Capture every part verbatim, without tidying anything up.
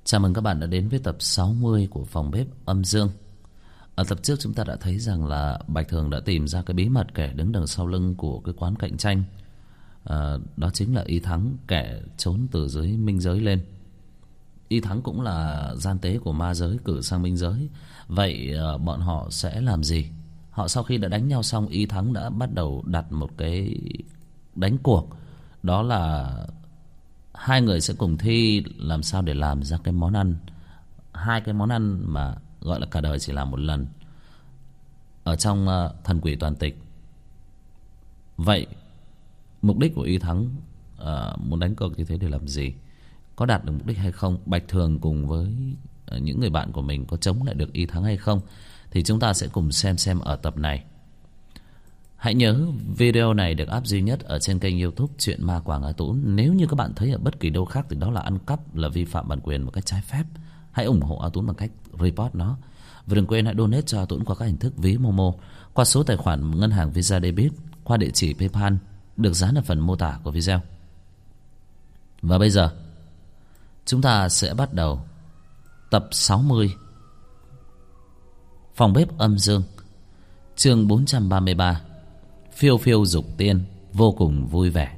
Chào mừng các bạn đã đến với tập sáu mươi của Phòng Bếp Âm Dương. Ở tập trước chúng ta đã thấy rằng là Bạch Thường đã tìm ra cái bí mật kẻ đứng đằng sau lưng của cái quán cạnh tranh. à, Đó chính là Y Thắng, kẻ trốn từ dưới minh giới lên. Y Thắng cũng là gian tế của ma giới cử sang minh giới. Vậy à, bọn họ sẽ làm gì? Họ sau khi đã đánh nhau xong, Y Thắng đã bắt đầu đặt một cái đánh cuộc. Đó là hai người sẽ cùng thi làm sao để làm ra cái món ăn, hai cái món ăn mà gọi là cả đời chỉ làm một lần ở trong uh, Thần Quỷ Toàn Tịch. Vậy mục đích của Y Thắng uh, muốn đánh cược như thế để làm gì? Có đạt được mục đích hay không? Bạch Thường cùng với uh, những người bạn của mình có chống lại được Y Thắng hay không? Thì chúng ta sẽ cùng xem xem ở tập này. Hãy nhớ video này được up duy nhất ở trên kênh YouTube Chuyện Ma Quảng Á Tũng. Nếu như các bạn thấy ở bất kỳ đâu khác thì đó là ăn cắp, là vi phạm bản quyền một cách trái phép. Hãy ủng hộ Á Tũng bằng cách report nó. Và đừng quên hãy donate cho Á Tũng qua các hình thức ví Momo, qua số tài khoản ngân hàng Visa Debit, qua địa chỉ PayPal được dán ở phần mô tả của video. Và bây giờ chúng ta sẽ bắt đầu tập sáu mươi Phòng Bếp Âm Dương, chương bốn trăm ba mươi ba. Phiêu phiêu dục tiên vô cùng vui vẻ.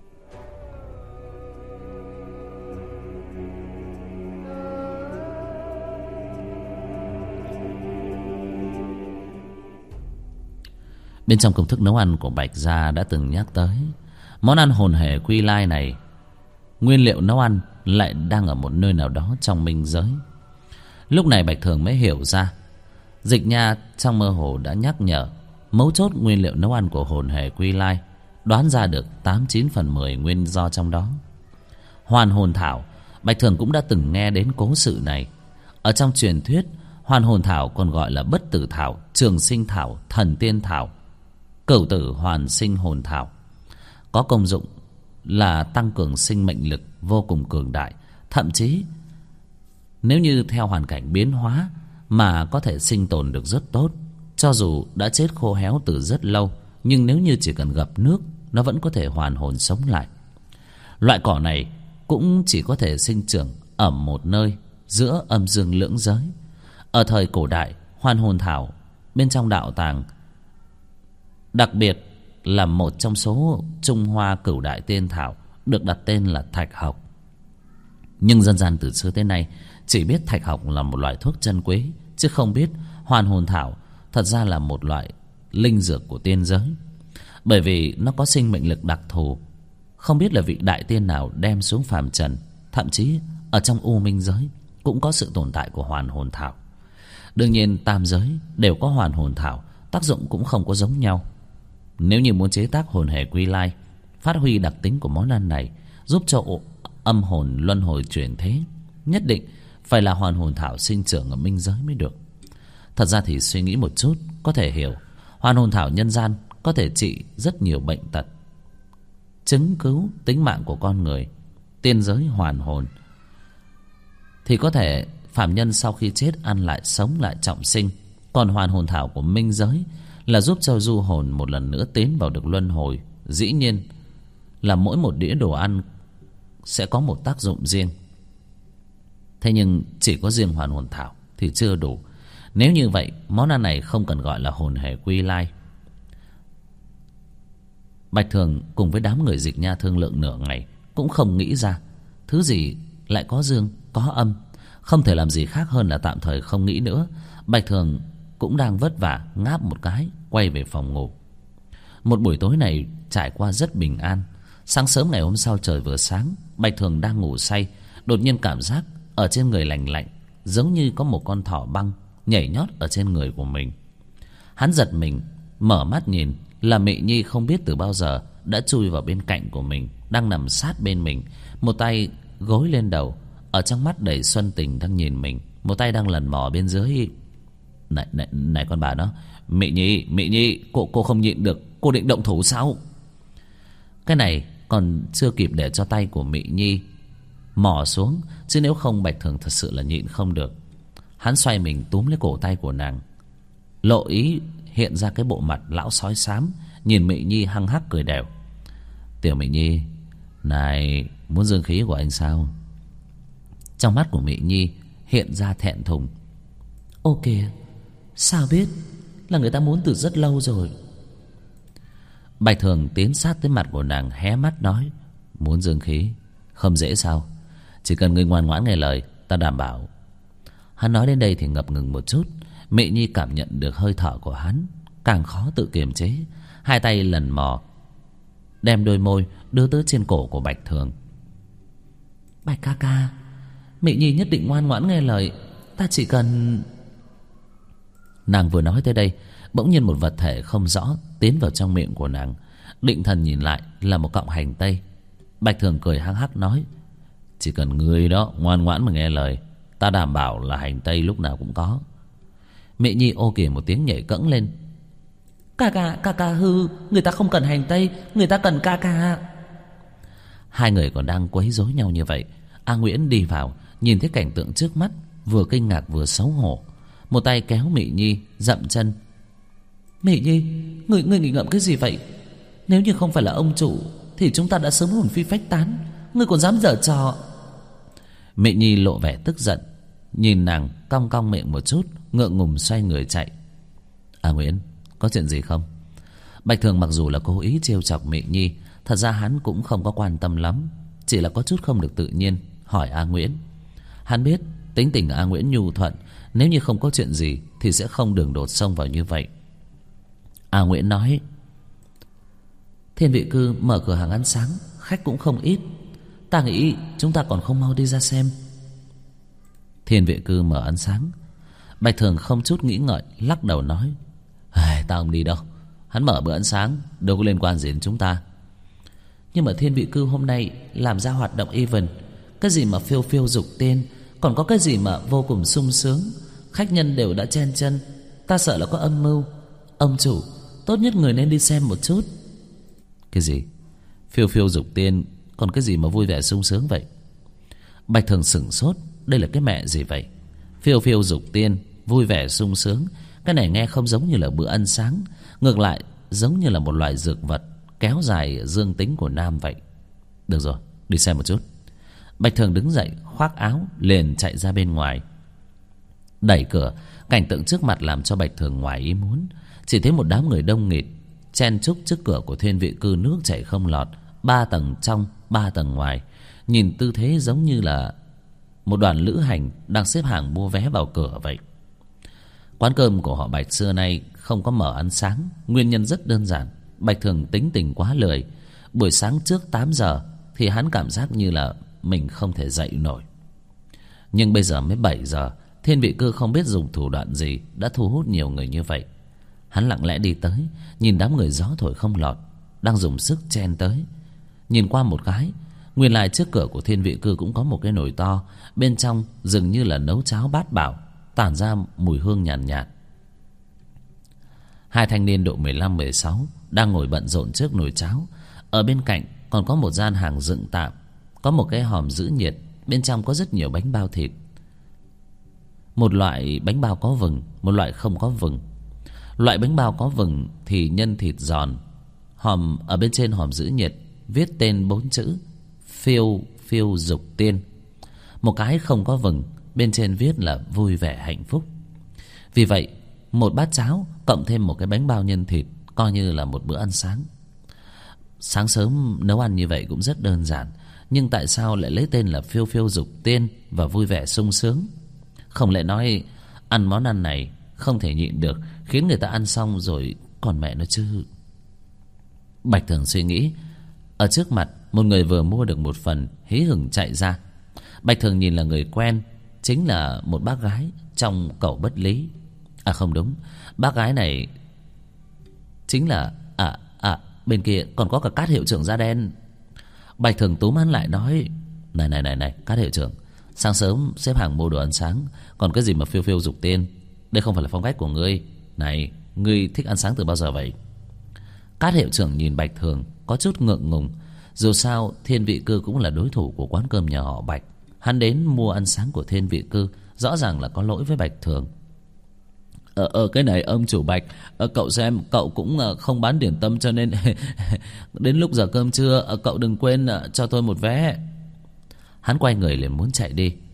Bên trong công thức nấu ăn của Bạch Gia đã từng nhắc tới món ăn hồn hề quy lai này. Nguyên liệu nấu ăn lại đang ở một nơi nào đó trong minh giới. Lúc này Bạch Thường mới hiểu ra, Dịch Nha trong mơ hồ đã nhắc nhở mấu chốt nguyên liệu nấu ăn của hồn hề quy lai, đoán ra được tám chín phần mười nguyên do trong đó. Hoàn hồn thảo, Bạch Thường cũng đã từng nghe đến cố sự này. Ở trong truyền thuyết, hoàn hồn thảo còn gọi là bất tử thảo, trường sinh thảo, thần tiên thảo, cửu tử hoàn sinh hồn thảo. Có công dụng là tăng cường sinh mệnh lực vô cùng cường đại. Thậm chí nếu như theo hoàn cảnh biến hóa mà có thể sinh tồn được rất tốt. Cho dù đã chết khô héo từ rất lâu, nhưng nếu như chỉ cần gặp nước, nó vẫn có thể hoàn hồn sống lại. Loại cỏ này cũng chỉ có thể sinh trưởng ở một nơi giữa âm dương lưỡng giới. Ở thời cổ đại, hoàn hồn thảo bên trong đạo tàng, đặc biệt là một trong số Trung Hoa cửu đại tiên thảo, được đặt tên là thạch học. Nhưng dân gian từ xưa tới nay chỉ biết thạch học là một loại thuốc chân quý, chứ không biết hoàn hồn thảo thật ra là một loại linh dược của tiên giới. Bởi vì nó có sinh mệnh lực đặc thù. Không biết là vị đại tiên nào đem xuống phàm trần. Thậm chí ở trong u minh giới cũng có sự tồn tại của hoàn hồn thảo. Đương nhiên tam giới đều có hoàn hồn thảo, tác dụng cũng không có giống nhau. Nếu như muốn chế tác hồn hề quy lai, phát huy đặc tính của món ăn này, giúp cho âm hồn luân hồi chuyển thế, nhất định phải là hoàn hồn thảo sinh trưởng ở minh giới mới được. Thật ra thì suy nghĩ một chút có thể hiểu, hoàn hồn thảo nhân gian có thể trị rất nhiều bệnh tật, chứng cứu tính mạng của con người. Tiên giới hoàn hồn thì có thể phàm nhân sau khi chết ăn lại sống lại trọng sinh. Còn hoàn hồn thảo của minh giới là giúp cho du hồn một lần nữa tiến vào được luân hồi. Dĩ nhiên là mỗi một đĩa đồ ăn sẽ có một tác dụng riêng. Thế nhưng chỉ có riêng hoàn hồn thảo thì chưa đủ. Nếu như vậy, món ăn này không cần gọi là hồn hề quy lai. Bạch Thường cùng với đám người Dịch Nha thương lượng nửa ngày, cũng không nghĩ ra thứ gì lại có dương, có âm. Không thể làm gì khác hơn là tạm thời không nghĩ nữa. Bạch Thường cũng đang vất vả, ngáp một cái, quay về phòng ngủ. Một buổi tối này trải qua rất bình an. Sáng sớm ngày hôm sau trời vừa sáng, Bạch Thường đang ngủ say, đột nhiên cảm giác ở trên người lạnh lạnh, giống như có một con thỏ băng nhảy nhót ở trên người của mình. Hắn giật mình, mở mắt nhìn, là Mị Nhi không biết từ bao giờ đã chui vào bên cạnh của mình, đang nằm sát bên mình, một tay gối lên đầu, ở trong mắt đầy xuân tình đang nhìn mình, một tay đang lần mò bên dưới. Này, này, này con bà nó, Mị Nhi, Mị Nhi, cô, cô không nhịn được, cô định động thủ sao? Cái này còn chưa kịp để cho tay của Mị Nhi mò xuống, chứ nếu không Bạch Thường thật sự là nhịn không được. Hắn xoay mình túm lấy cổ tay của nàng, lộ ý hiện ra cái bộ mặt lão sói xám, nhìn Mị Nhi hăng hắc cười đều. Tiểu Mị Nhi, này muốn dương khí của anh sao? Trong mắt của Mị Nhi hiện ra thẹn thùng. Ô kìa, sao biết? Là người ta muốn từ rất lâu rồi. Bạch Thường tiến sát tới mặt của nàng, hé mắt nói: Muốn dương khí? Không dễ sao? Chỉ cần ngươi ngoan ngoãn nghe lời, ta đảm bảo. Hắn nói đến đây thì ngập ngừng một chút. Mị Nhi cảm nhận được hơi thở của hắn, càng khó tự kiềm chế. Hai tay lần mò đem đôi môi đưa tới trên cổ của Bạch Thường. Bạch ca ca, Mị Nhi nhất định ngoan ngoãn nghe lời. Ta chỉ cần... Nàng vừa nói tới đây, bỗng nhiên một vật thể không rõ tiến vào trong miệng của nàng. Định thần nhìn lại là một cọng hành tây. Bạch Thường cười hắc hắc nói: Chỉ cần ngươi đó ngoan ngoãn mà nghe lời, ta đảm bảo là hành tây lúc nào cũng có. Mị Nhi ô kìa một tiếng nhảy cẫng lên. Ca ca, ca ca hư, người ta không cần hành tây, người ta cần ca ca. Hai người còn đang quấy rối nhau như vậy, A Nguyễn đi vào, nhìn thấy cảnh tượng trước mắt, vừa kinh ngạc vừa xấu hổ. Một tay kéo Mị Nhi dậm chân. Mị Nhi, người người nghỉ ngợm cái gì vậy? Nếu như không phải là ông chủ thì chúng ta đã sớm hồn phi phách tán. Ngươi còn dám giở trò? Mị Nhi lộ vẻ tức giận, nhìn nàng cong cong miệng một chút, ngượng ngùng xoay người chạy. A Nguyễn, có chuyện gì không? Bạch Thường mặc dù là cố ý trêu chọc Mị Nhi, thật ra hắn cũng không có quan tâm lắm, chỉ là có chút không được tự nhiên hỏi A Nguyễn. Hắn biết tính tình A Nguyễn nhu thuận, nếu như không có chuyện gì thì sẽ không đường đột xông vào như vậy. A Nguyễn nói: Thiên Vị Cư mở cửa hàng ăn sáng, khách cũng không ít. Ta nghĩ chúng ta còn không mau đi ra xem. Thiên Vị Cư mở ăn sáng? Bạch Thường không chút nghĩ ngợi lắc đầu nói: Ta không đi đâu. Hắn mở bữa ăn sáng đâu có liên quan gì đến chúng ta. Nhưng mà Thiên Vị Cư hôm nay làm ra hoạt động event, cái gì mà phiêu phiêu dục tiên, còn có cái gì mà vô cùng sung sướng, khách nhân đều đã chen chân. Ta sợ là có âm mưu. Ông chủ, tốt nhất người nên đi xem một chút. Cái gì? Phiêu phiêu dục tiên, còn cái gì mà vui vẻ sung sướng vậy? Bạch Thường sửng sốt, đây là cái mẹ gì vậy? Phiêu phiêu dục tiên, vui vẻ sung sướng, cái này nghe không giống như là bữa ăn sáng, ngược lại giống như là một loại dược vật kéo dài dương tính của nam vậy. Được rồi, đi xem một chút. Bạch Thường đứng dậy, khoác áo liền chạy ra bên ngoài. Đẩy cửa, cảnh tượng trước mặt làm cho Bạch Thường ngoài ý muốn. Chỉ thấy một đám người đông nghịt chen chúc trước cửa của Thiên Vị Cư, nước chảy không lọt, ba tầng trong ba tầng ngoài. Nhìn tư thế giống như là một đoàn lữ hành đang xếp hàng mua vé vào cửa vậy. Quán cơm của họ Bạch xưa nay không có mở ăn sáng. Nguyên nhân rất đơn giản, Bạch Thường tính tình quá lười. Buổi sáng trước tám giờ thì hắn cảm giác như là mình không thể dậy nổi. Nhưng bây giờ mới bảy giờ, Thiên Vị Cư không biết dùng thủ đoạn gì đã thu hút nhiều người như vậy. Hắn lặng lẽ đi tới, nhìn đám người gió thổi không lọt đang dùng sức chen tới. Nhìn qua một cái, nguyên lai trước cửa của Thiên Vị Cư cũng có một cái nồi to, bên trong dường như là nấu cháo bát bảo, tản ra mùi hương nhàn nhạt, nhạt. Hai thanh niên độ mười lăm mười sáu đang ngồi bận rộn trước nồi cháo. Ở bên cạnh còn có một gian hàng dựng tạm, có một cái hòm giữ nhiệt, bên trong có rất nhiều bánh bao thịt. Một loại bánh bao có vừng, một loại không có vừng. Loại bánh bao có vừng thì nhân thịt giòn. Hòm ở bên trên hòm giữ nhiệt viết tên bốn chữ: Phiêu phiêu dục tiên. Một cái không có vừng, bên trên viết là vui vẻ hạnh phúc. Vì vậy một bát cháo cộng thêm một cái bánh bao nhân thịt coi như là một bữa ăn sáng. Sáng sớm nấu ăn như vậy cũng rất đơn giản, nhưng tại sao lại lấy tên là phiêu phiêu dục tiên và vui vẻ sung sướng? Không lẽ nói ăn món ăn này không thể nhịn được, khiến người ta ăn xong rồi còn mẹ nó chứ? Bạch Thường suy nghĩ. Ở trước mặt một người vừa mua được một phần hí hửng chạy ra. Bạch Thường nhìn là người quen, chính là một bác gái trong Cẩu Bất Lý. À không đúng, bác gái này chính là À à bên kia còn có cả Cát hiệu trưởng da đen. Bạch Thường túm hắn lại nói: Này này này này Cát hiệu trưởng, sáng sớm xếp hàng mua đồ ăn sáng, còn cái gì mà phiêu phiêu dục tiên? Đây không phải là phong cách của ngươi. Này, ngươi thích ăn sáng từ bao giờ vậy? Cát hiệu trưởng nhìn Bạch Thường có chút ngượng ngùng. Dù sao Thiên Vị Cư cũng là đối thủ của quán cơm nhà họ Bạch. Hắn đến mua ăn sáng của Thiên Vị Cư, rõ ràng là có lỗi với Bạch Thường. Ờ, ờ cái này ông chủ Bạch, ờ, cậu xem, cậu cũng uh, không bán điểm tâm cho nên đến lúc giờ cơm trưa uh, cậu đừng quên uh, cho tôi một vé. Hắn quay người liền muốn chạy đi.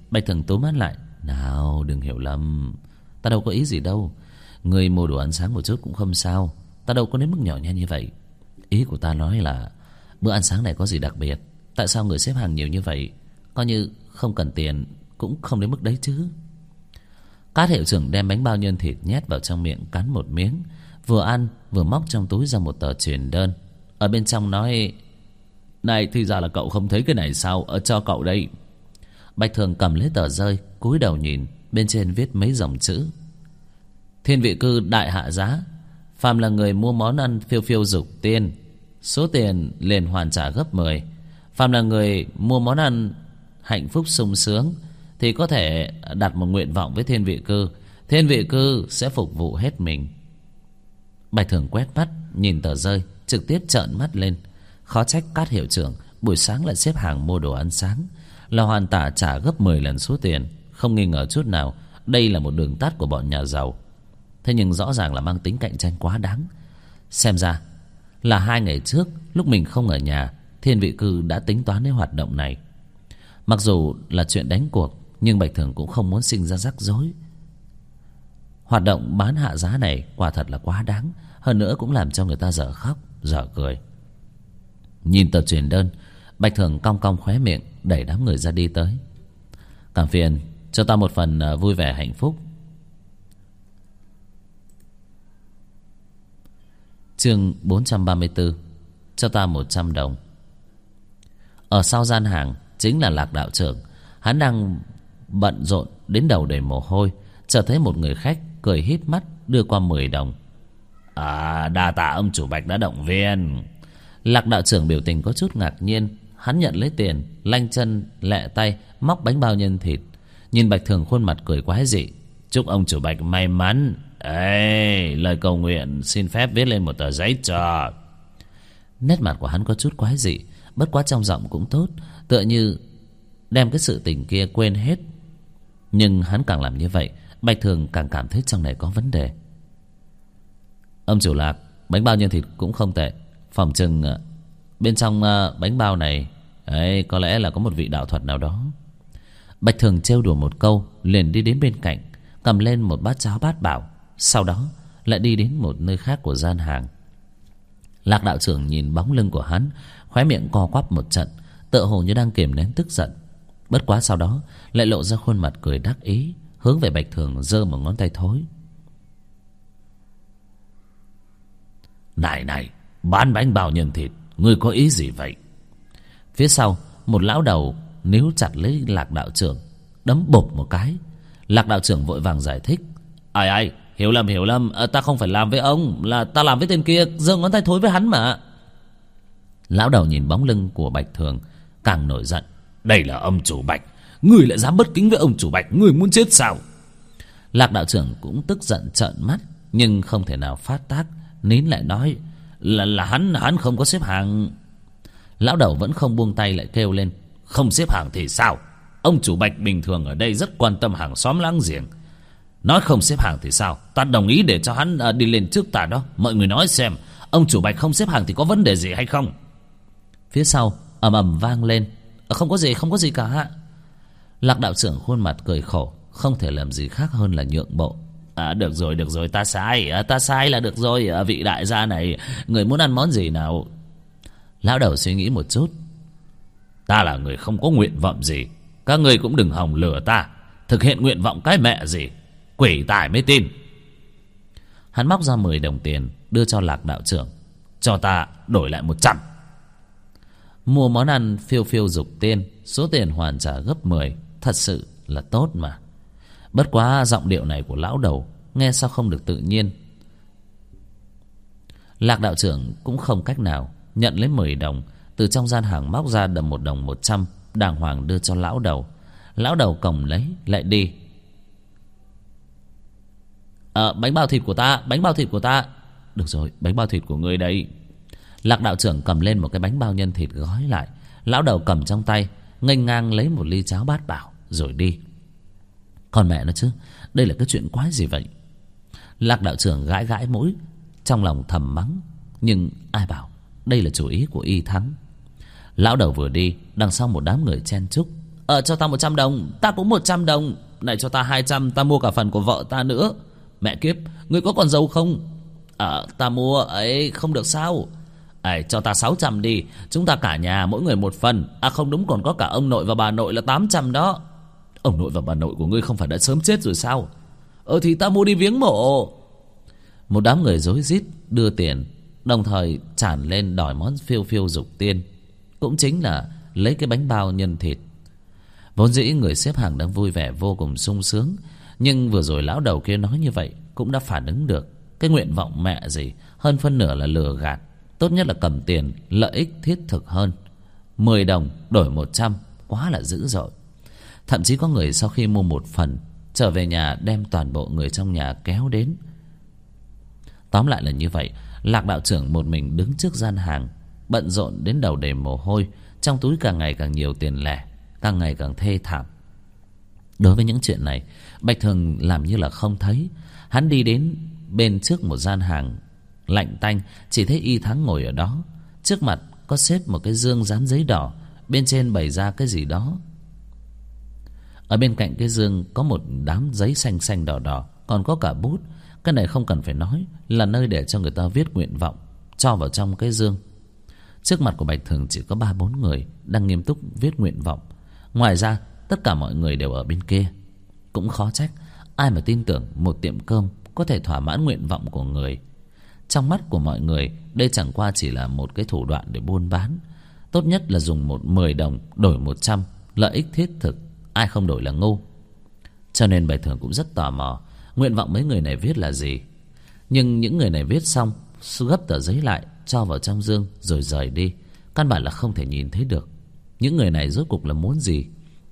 Bạch Thường túm mắt lại. Nào đừng hiểu lầm, ta đâu có ý gì đâu. Người mua đồ ăn sáng một chút cũng không sao, ta đâu có đến mức nhỏ nhen như vậy. Ý của ta nói là bữa ăn sáng này có gì đặc biệt, tại sao người xếp hàng nhiều như vậy? Coi như không cần tiền cũng không đến mức đấy chứ. Cát hiệu trưởng đem bánh bao nhân thịt nhét vào trong miệng, cắn một miếng, vừa ăn vừa móc trong túi ra một tờ truyền đơn. Ở bên trong nói: Này, thì ra là cậu không thấy cái này sao? Ở cho cậu đây. Bạch Thường cầm lấy tờ rơi, cúi đầu nhìn, bên trên viết mấy dòng chữ: Thiên vị cư đại hạ giá, phàm là người mua món ăn phiêu phiêu dục tiên, số tiền liền hoàn trả gấp mười. Phàm là người mua món ăn hạnh phúc sung sướng thì có thể đặt một nguyện vọng với thiên vị cư, thiên vị cư sẽ phục vụ hết mình. Bạch Thường quét mắt nhìn tờ rơi, trực tiếp trợn mắt lên. Khó trách Cát hiệu trưởng buổi sáng lại xếp hàng mua đồ ăn sáng, là hoàn tả trả gấp mười lần số tiền. Không nghi ngờ chút nào đây là một đường tắt của bọn nhà giàu. Thế nhưng rõ ràng là mang tính cạnh tranh quá đáng. Xem ra là hai ngày trước lúc mình không ở nhà, thiên vị cư đã tính toán đến hoạt động này. Mặc dù là chuyện đánh cuộc, nhưng Bạch Thường cũng không muốn sinh ra rắc rối. Hoạt động bán hạ giá này quả thật là quá đáng, hơn nữa cũng làm cho người ta dở khóc dở cười. Nhìn tờ truyền đơn, Bạch Thường cong cong khóe miệng, đẩy đám người ra đi tới. Cảm phiền cho ta một phần vui vẻ hạnh phúc. Chương bốn trăm ba mươi tư. Cho ta một trăm đồng. Ở sau gian hàng chính là Lạc đạo trưởng. Hắn đang bận rộn đến đầu đầy mồ hôi, chợt thấy một người khách cười híp mắt đưa qua mười đồng. À, đa tạ ông chủ Bạch đã động viên. Lạc đạo trưởng biểu tình có chút ngạc nhiên. Hắn nhận lấy tiền, lanh chân lẹ tay móc bánh bao nhân thịt. Nhìn Bạch Thường khuôn mặt cười quái dị. Chúc ông chủ Bạch may mắn. Ê, lời cầu nguyện xin phép viết lên một tờ giấy cho. Nét mặt của hắn có chút quái dị, bất quá trong giọng cũng tốt, tựa như đem cái sự tình kia quên hết. Nhưng hắn càng làm như vậy, Bạch Thường càng cảm thấy trong này có vấn đề. Ông chủ Lạc, bánh bao nhân thịt cũng không tệ. Phòng chừng bên trong bánh bao này ấy, có lẽ là có một vị đạo thuật nào đó. Bạch Thường trêu đùa một câu, liền đi đến bên cạnh, cầm lên một bát cháo bát bảo, sau đó lại đi đến một nơi khác của gian hàng. Lạc đạo trưởng nhìn bóng lưng của hắn, khóe miệng co quắp một trận, tựa hồ như đang kiềm nén tức giận. Bất quá sau đó lại lộ ra khuôn mặt cười đắc ý, hướng về Bạch Thường giơ một ngón tay thối. Này này, bán bánh bao nhân thịt, ngươi có ý gì vậy? Phía sau một lão đầu níu chặt lấy Lạc đạo trưởng, đấm bộp một cái. Lạc đạo trưởng vội vàng giải thích. Ai ai, hiểu lầm hiểu lầm, à, ta không phải làm với ông, là ta làm với tên kia, giơ ngón tay thối với hắn mà. Lão đầu nhìn bóng lưng của Bạch Thường càng nổi giận. Đây là ông chủ Bạch, ngươi lại dám bất kính với ông chủ Bạch, ngươi muốn chết sao? Lạc đạo trưởng cũng tức giận trợn mắt, nhưng không thể nào phát tác, nín lại nói là là hắn hắn không có xếp hàng. Lão đầu vẫn không buông tay, lại kêu lên. Không xếp hàng thì sao? Ông chủ Bạch bình thường ở đây rất quan tâm hàng xóm láng giềng. Nói không xếp hàng thì sao? Ta đồng ý để cho hắn à, đi lên trước ta đó. Mọi người nói xem, ông chủ Bạch không xếp hàng thì có vấn đề gì hay không? Phía sau ầm ầm vang lên. À, không có gì, không có gì cả. Lạc đạo trưởng khuôn mặt cười khổ, không thể làm gì khác hơn là nhượng bộ. À, được rồi, được rồi, ta sai, à, ta sai là được rồi. À, vị đại gia này, người muốn ăn món gì nào? Lão đầu suy nghĩ một chút. Ta là người không có nguyện vọng gì, các người cũng đừng hòng lừa ta. Thực hiện nguyện vọng cái mẹ gì, quỷ tài mới tin. Hắn móc ra mười đồng tiền đưa cho Lạc đạo trưởng. Cho ta đổi lại một trăm. Mua món ăn phiêu phiêu dục tiên, số tiền hoàn trả gấp mười, thật sự là tốt mà. Bất quá giọng điệu này của lão đầu nghe sao không được tự nhiên. Lạc đạo trưởng cũng không cách nào, nhận lấy mười đồng, từ trong gian hàng móc ra đầm một đồng một trăm, đàng hoàng đưa cho lão đầu. Lão đầu cầm lấy lại đi. À, bánh bao thịt của ta, bánh bao thịt của ta. Được rồi, bánh bao thịt của ngươi đây. Lạc đạo trưởng cầm lên một cái bánh bao nhân thịt gói lại. Lão đầu cầm trong tay, nghênh ngang lấy một ly cháo bát bảo rồi đi. Còn mẹ nó chứ, đây là cái chuyện quái gì vậy? Lạc đạo trưởng gãi gãi mũi, trong lòng thầm mắng. Nhưng ai bảo đây là chủ ý của Y Thắng. Lão đầu vừa đi, đằng sau một đám người chen chúc. Ờ cho ta một trăm đồng. Ta cũng một trăm đồng. Này cho ta hai trăm, ta mua cả phần của vợ ta nữa. Mẹ kiếp, ngươi có con dâu không? Ờ ta mua ấy, không được sao? Ấy cho ta sáu trăm đi. Chúng ta cả nhà mỗi người một phần. À không đúng, còn có cả ông nội và bà nội là tám trăm đó. Ông nội và bà nội của ngươi không phải đã sớm chết rồi sao? Ờ thì ta mua đi viếng mộ. Một đám người rối rít đưa tiền, đồng thời tràn lên đòi món phiêu phiêu dục tiên, cũng chính là lấy cái bánh bao nhân thịt. Vốn dĩ người xếp hàng đang vui vẻ vô cùng sung sướng, nhưng vừa rồi lão đầu kia nói như vậy cũng đã phản ứng được cái nguyện vọng mẹ gì hơn phân nửa là lừa gạt. Tốt nhất là cầm tiền, lợi ích thiết thực hơn. Mười đồng đổi một trăm, quá là dữ dội. Thậm chí có người sau khi mua một phần, trở về nhà đem toàn bộ người trong nhà kéo đến. Tóm lại là như vậy. Lạc đạo trưởng một mình đứng trước gian hàng, bận rộn đến đầu đầy mồ hôi, trong túi càng ngày càng nhiều tiền lẻ, càng ngày càng thê thảm. Đối với những chuyện này, Bạch Thường làm như là không thấy. Hắn đi đến bên trước một gian hàng lạnh tanh, chỉ thấy Y Thắng ngồi ở đó. Trước mặt có xếp một cái dương dán giấy đỏ, bên trên bày ra cái gì đó. Ở bên cạnh cái dương có một đám giấy xanh xanh đỏ đỏ, còn có cả bút. Cái này không cần phải nói, là nơi để cho người ta viết nguyện vọng, cho vào trong cái dương. Trước mặt của Bạch Thường chỉ có ba bốn người đang nghiêm túc viết nguyện vọng. Ngoài ra tất cả mọi người đều ở bên kia. Cũng khó trách ai mà tin tưởng một tiệm cơm có thể thỏa mãn nguyện vọng của người. Trong mắt của mọi người, đây chẳng qua chỉ là một cái thủ đoạn để buôn bán. Tốt nhất là dùng một mười đồng đổi một trăm, lợi ích thiết thực, ai không đổi là ngu. Cho nên Bạch Thường cũng rất tò mò nguyện vọng mấy người này viết là gì. Nhưng những người này viết xong, gấp tờ giấy lại, cho vào trong dương rồi rời đi. Căn bản là không thể nhìn thấy được những người này rốt cuộc là muốn gì.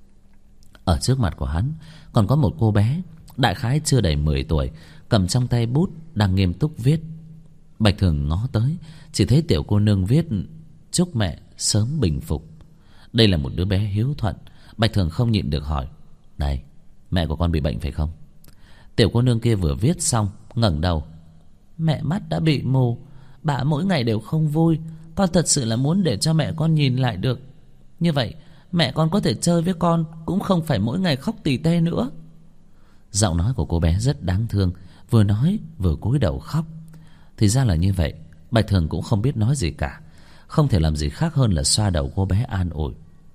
Ở trước mặt của hắn còn có một cô bé, đại khái chưa đầy mười tuổi, cầm trong tay bút đang nghiêm túc viết. Bạch Thường ngó tới, chỉ thấy tiểu cô nương viết chúc mẹ sớm bình phục. Đây là một đứa bé hiếu thuận. Bạch Thường không nhịn được hỏi: này, mẹ của con bị bệnh phải không? Tiểu cô nương kia vừa viết xong ngẩng đầu: mẹ mắt đã bị mù, bà mỗi ngày đều không vui. Con thật sự là muốn để cho mẹ con nhìn lại được. Như vậy mẹ con có thể chơi với con, cũng không phải mỗi ngày khóc tỉ tê nữa. Giọng nói của cô bé rất đáng thương, vừa nói vừa cúi đầu khóc. Thì ra là như vậy. Bạch Thường cũng không biết nói gì cả, không thể làm gì khác hơn là xoa đầu cô bé an ủi: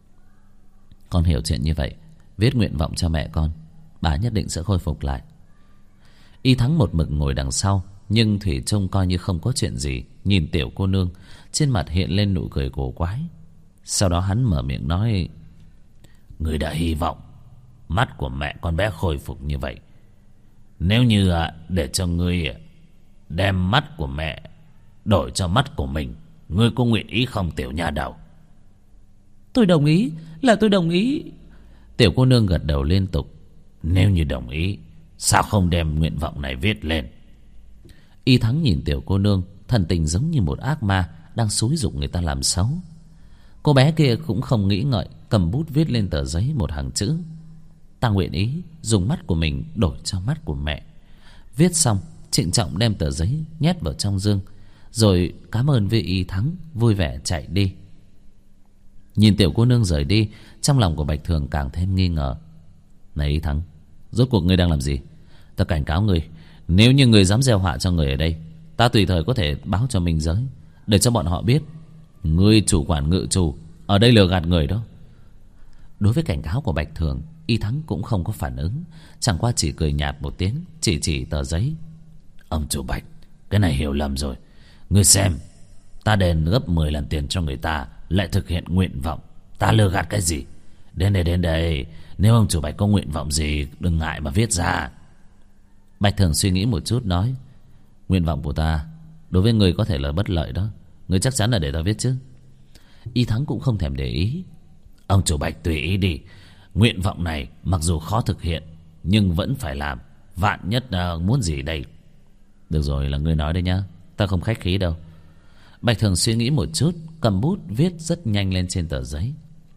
con hiểu chuyện như vậy, viết nguyện vọng cho mẹ con, bà nhất định sẽ khôi phục lại. Y Thắng một mực ngồi đằng sau, nhưng thủy chung coi như không có chuyện gì, nhìn tiểu cô nương, trên mặt hiện lên nụ cười cổ quái. Sau đó hắn mở miệng nói: người đã hy vọng mắt của mẹ con bé khôi phục như vậy. Nếu như để cho ngươi đem mắt của mẹ đổi cho mắt của mình, ngươi có nguyện ý không tiểu nha đầu? Tôi đồng ý, là tôi đồng ý. Tiểu cô nương gật đầu liên tục. Nếu như đồng ý, sao không đem nguyện vọng này viết lên? Y Thắng nhìn tiểu cô nương, thần tình giống như một ác ma đang xúi giục người ta làm xấu. Cô bé kia cũng không nghĩ ngợi, cầm bút viết lên tờ giấy một hàng chữ: ta nguyện ý dùng mắt của mình đổi cho mắt của mẹ. Viết xong, trịnh trọng đem tờ giấy nhét vào trong dương, rồi cảm ơn với Y Thắng, vui vẻ chạy đi. Nhìn tiểu cô nương rời đi, trong lòng của Bạch Thường càng thêm nghi ngờ. Này Y Thắng, rốt cuộc ngươi đang làm gì? Ta cảnh cáo ngươi, nếu như ngươi dám gieo họa cho người ở đây, ta tùy thời có thể báo cho Minh Giới, để cho bọn họ biết ngươi chủ quản ngự chủ ở đây lừa gạt người đó. Đối với cảnh cáo của Bạch Thường, Y Thắng cũng không có phản ứng, chẳng qua chỉ cười nhạt một tiếng, chỉ chỉ tờ giấy: ông chủ Bạch, cái này hiểu lầm rồi. Ngươi xem, ta đền gấp mười lần tiền cho người ta, lại thực hiện nguyện vọng, ta lừa gạt cái gì? Đến đây, đến đây, nếu ông chủ Bạch có nguyện vọng gì, đừng ngại mà viết ra. Bạch Thường suy nghĩ một chút nói: nguyện vọng của ta đối với người có thể là bất lợi đó, người chắc chắn là để ta viết chứ? Y Thắng cũng không thèm để ý: ông chủ Bạch tùy ý đi, nguyện vọng này mặc dù khó thực hiện nhưng vẫn phải làm, vạn nhất uh, muốn gì đây? Được rồi, là người nói đây nhá, ta không khách khí đâu. Bạch Thường suy nghĩ một chút, cầm bút viết rất nhanh lên trên tờ giấy.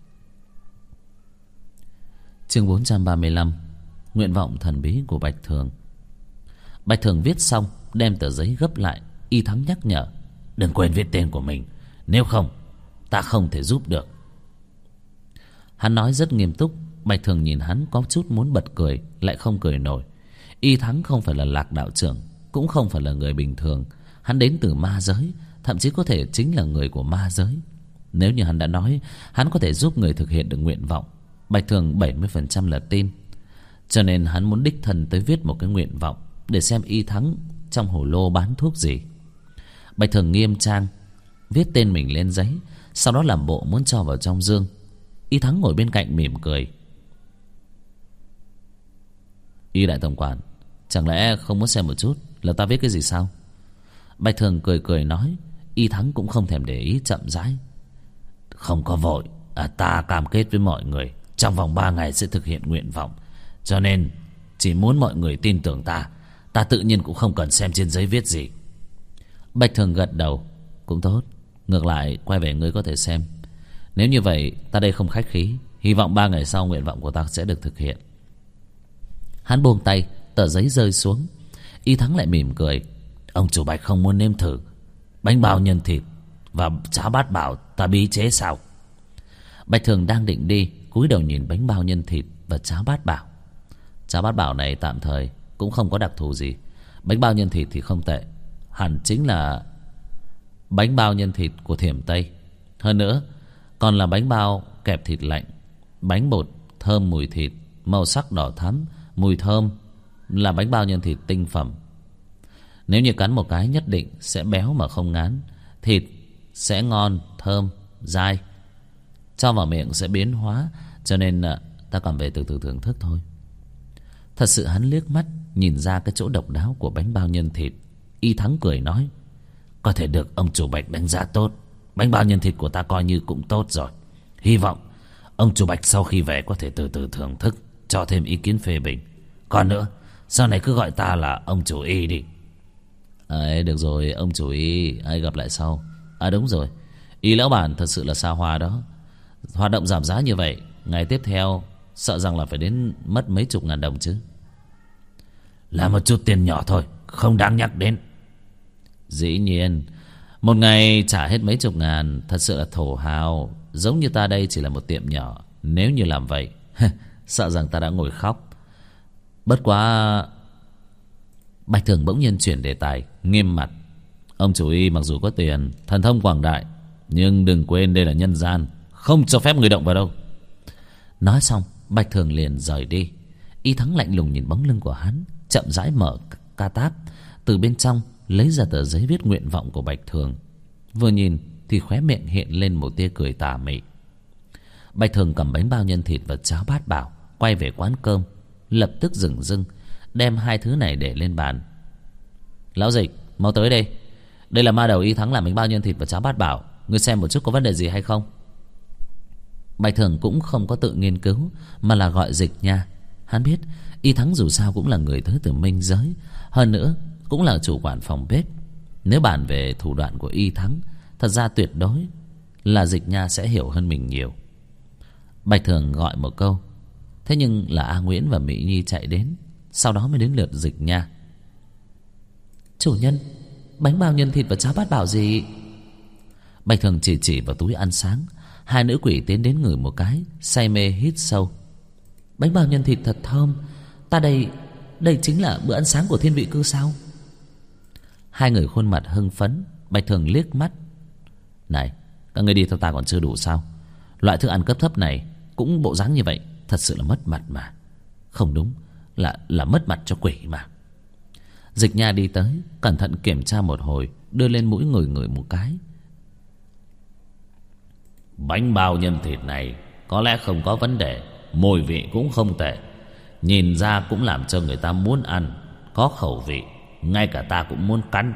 Chương bốn trăm ba mươi lăm. Nguyện vọng thần bí của Bạch Thường. Bạch Thường viết xong, đem tờ giấy gấp lại. Y Thắng nhắc nhở: đừng quên viết tên của mình, nếu không ta không thể giúp được. Hắn nói rất nghiêm túc. Bạch Thường nhìn hắn có chút muốn bật cười, lại không cười nổi. Y Thắng không phải là Lạc đạo trưởng, cũng không phải là người bình thường. Hắn đến từ ma giới, thậm chí có thể chính là người của ma giới. Nếu như hắn đã nói hắn có thể giúp người thực hiện được nguyện vọng, Bạch Thường bảy mươi phần trăm là tin. Cho nên hắn muốn đích thân tới viết một cái nguyện vọng, để xem Y Thắng trong hồ lô bán thuốc gì. Bạch Thường nghiêm trang viết tên mình lên giấy, sau đó làm bộ muốn cho vào trong dương. Y Thắng ngồi bên cạnh mỉm cười. Y đại tổng quản, chẳng lẽ không muốn xem một chút là ta viết cái gì sao? Bạch Thường cười cười nói. Y Thắng cũng không thèm để ý, chậm rãi. Không có vội, à, ta cam kết với mọi người trong vòng ba ngày sẽ thực hiện nguyện vọng. Cho nên chỉ muốn mọi người tin tưởng ta. Ta tự nhiên cũng không cần xem trên giấy viết gì. Bạch Thường gật đầu. Cũng tốt, ngược lại quay về ngươi có thể xem. Nếu như vậy ta đây không khách khí. Hy vọng ba ngày sau nguyện vọng của ta sẽ được thực hiện. Hắn buông tay, tờ giấy rơi xuống. Y Thắng lại mỉm cười. Ông chủ Bạch không muốn nếm thử bánh bao nhân thịt và cháo bát bảo ta bí chế sao? Bạch Thường đang định đi, cúi đầu nhìn bánh bao nhân thịt và cháo bát bảo. Cháo bát bảo này tạm thời cũng không có đặc thù gì. Bánh bao nhân thịt thì không tệ, hẳn chính là bánh bao nhân thịt của Thiểm Tây. Hơn nữa còn là bánh bao kẹp thịt lạnh. Bánh bột thơm mùi thịt, màu sắc đỏ thắm, mùi thơm, là bánh bao nhân thịt tinh phẩm. Nếu như cắn một cái nhất định sẽ béo mà không ngán. Thịt sẽ ngon, thơm, dai, cho vào miệng sẽ biến hóa. Cho nên ta còn về từ từ thưởng thức thôi. Thật sự hắn liếc mắt nhìn ra cái chỗ độc đáo của bánh bao nhân thịt. Y Thắng cười nói. Có thể được ông chủ Bạch đánh giá tốt, bánh bao nhân thịt của ta coi như cũng tốt rồi. Hy vọng ông chủ Bạch sau khi về có thể từ từ thưởng thức, cho thêm ý kiến phê bình. Còn nữa, sau này cứ gọi ta là ông chủ Y đi. À, được rồi ông chủ Y, ai gặp lại sau. À đúng rồi, Y lão bản thật sự là xa hoa đó. Hoạt động giảm giá như vậy, ngày tiếp theo sợ rằng là phải đến mất mấy chục ngàn đồng chứ. Là một chút tiền nhỏ thôi, không đáng nhắc đến. Dĩ nhiên, một ngày trả hết mấy chục ngàn thật sự là thổ hào. Giống như ta đây chỉ là một tiệm nhỏ, nếu như làm vậy sợ rằng ta đã ngồi khóc. Bất quá. Bạch Thường bỗng nhiên chuyển đề tài, nghiêm mặt. Ông chủ Y mặc dù có tiền, thần thông quảng đại, nhưng đừng quên đây là nhân gian, không cho phép người động vào đâu. Nói xong Bạch Thường liền rời đi. Y Thắng lạnh lùng nhìn bóng lưng của hắn, chậm rãi mở ca táp, từ bên trong lấy ra tờ giấy viết nguyện vọng của Bạch Thường. Vừa nhìn thì khóe miệng hiện lên một tia cười tà mị. Bạch Thường cầm bánh bao nhân thịt và cháo bát bảo, quay về quán cơm, lập tức dửng dưng đem hai thứ này để lên bàn. Lão Dịch, mau tới đây. Đây là ma đầu Y Thắng làm bánh bao nhân thịt và cháo bát bảo, ngươi xem một chút có vấn đề gì hay không. Bạch Thường cũng không có tự nghiên cứu, mà là gọi Dịch nha. Hắn biết Y Thắng dù sao cũng là người tới từ minh giới, hơn nữa cũng là chủ quản phòng bếp. Nếu bàn về thủ đoạn của Y Thắng, thật ra tuyệt đối là Dịch nha sẽ hiểu hơn mình nhiều. Bạch Thường gọi một câu, thế nhưng là A Nguyễn và Mỹ Nhi chạy đến, sau đó mới đến lượt Dịch nha. Chủ nhân, bánh bao nhân thịt và cháo bát bảo gì? Bạch Thường chỉ chỉ vào túi ăn sáng. Hai nữ quỷ tiến đến ngửi một cái, say mê hít sâu. Bánh bao nhân thịt thật thơm. Ta đây, đây chính là bữa ăn sáng của thiên vị cư sao? Hai người khuôn mặt hưng phấn. Bạch Thường liếc mắt. Này, các người đi theo ta còn chưa đủ sao? Loại thức ăn cấp thấp này cũng bộ dáng như vậy, thật sự là mất mặt mà. Không đúng, là là mất mặt cho quỷ mà. Dịch nha đi tới, cẩn thận kiểm tra một hồi, đưa lên mũi ngửi ngửi một cái. Bánh bao nhân thịt này có lẽ không có vấn đề, mùi vị cũng không tệ, nhìn ra cũng làm cho người ta muốn ăn, có khẩu vị, ngay cả ta cũng muốn cắn.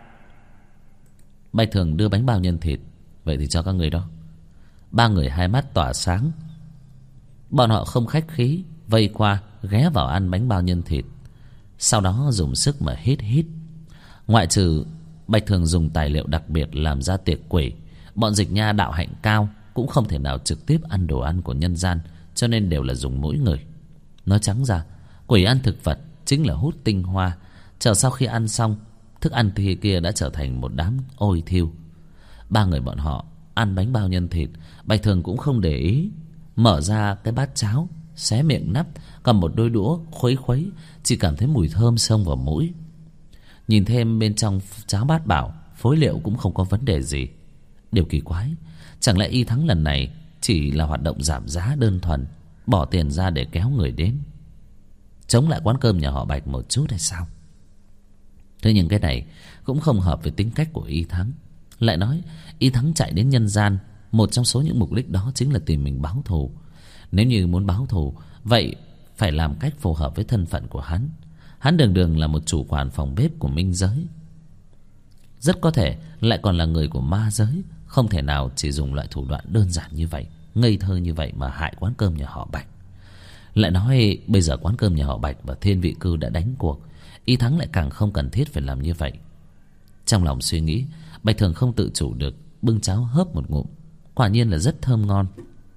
Bạch Thường đưa bánh bao nhân thịt. Vậy thì cho các người đó. Ba người hai mắt tỏa sáng. Bọn họ không khách khí, vây qua ghé vào ăn bánh bao nhân thịt, sau đó dùng sức mà hít hít. Ngoại trừ Bạch Thường dùng tài liệu đặc biệt làm ra tiệc quỷ, bọn Dịch nha đạo hạnh cao cũng không thể nào trực tiếp ăn đồ ăn của nhân gian, cho nên đều là dùng mỗi người. Nói trắng ra, quỷ ăn thực vật chính là hút tinh hoa, chờ sau khi ăn xong, thức ăn thì kia đã trở thành một đám ôi thiêu. Ba người bọn họ ăn bánh bao nhân thịt, Bạch Thường cũng không để ý, mở ra cái bát cháo, xé miệng nắp, cầm một đôi đũa khuấy khuấy, chỉ cảm thấy mùi thơm xông vào mũi. Nhìn thêm bên trong cháo bát bảo, phối liệu cũng không có vấn đề gì. Điều kỳ quái, chẳng lẽ Y Thắng lần này chỉ là hoạt động giảm giá đơn thuần, bỏ tiền ra để kéo người đến, chống lại quán cơm nhà họ Bạch một chút hay sao? Thế nhưng cái này cũng không hợp với tính cách của Y Thắng. Lại nói Y Thắng chạy đến nhân gian, một trong số những mục đích đó chính là tìm mình báo thù. Nếu như muốn báo thù, vậy phải làm cách phù hợp với thân phận của hắn. Hắn đường đường là một chủ quản phòng bếp của minh giới, rất có thể lại còn là người của ma giới. Không thể nào chỉ dùng loại thủ đoạn đơn giản như vậy, ngây thơ như vậy mà hại quán cơm nhà họ Bạch. Lại nói bây giờ quán cơm nhà họ Bạch và Thiên Vị Cư đã đánh cuộc, Y Thắng lại càng không cần thiết phải làm như vậy. Trong lòng suy nghĩ, Bạch Thường không tự chủ được bưng cháo hớp một ngụm. Quả nhiên là rất thơm ngon.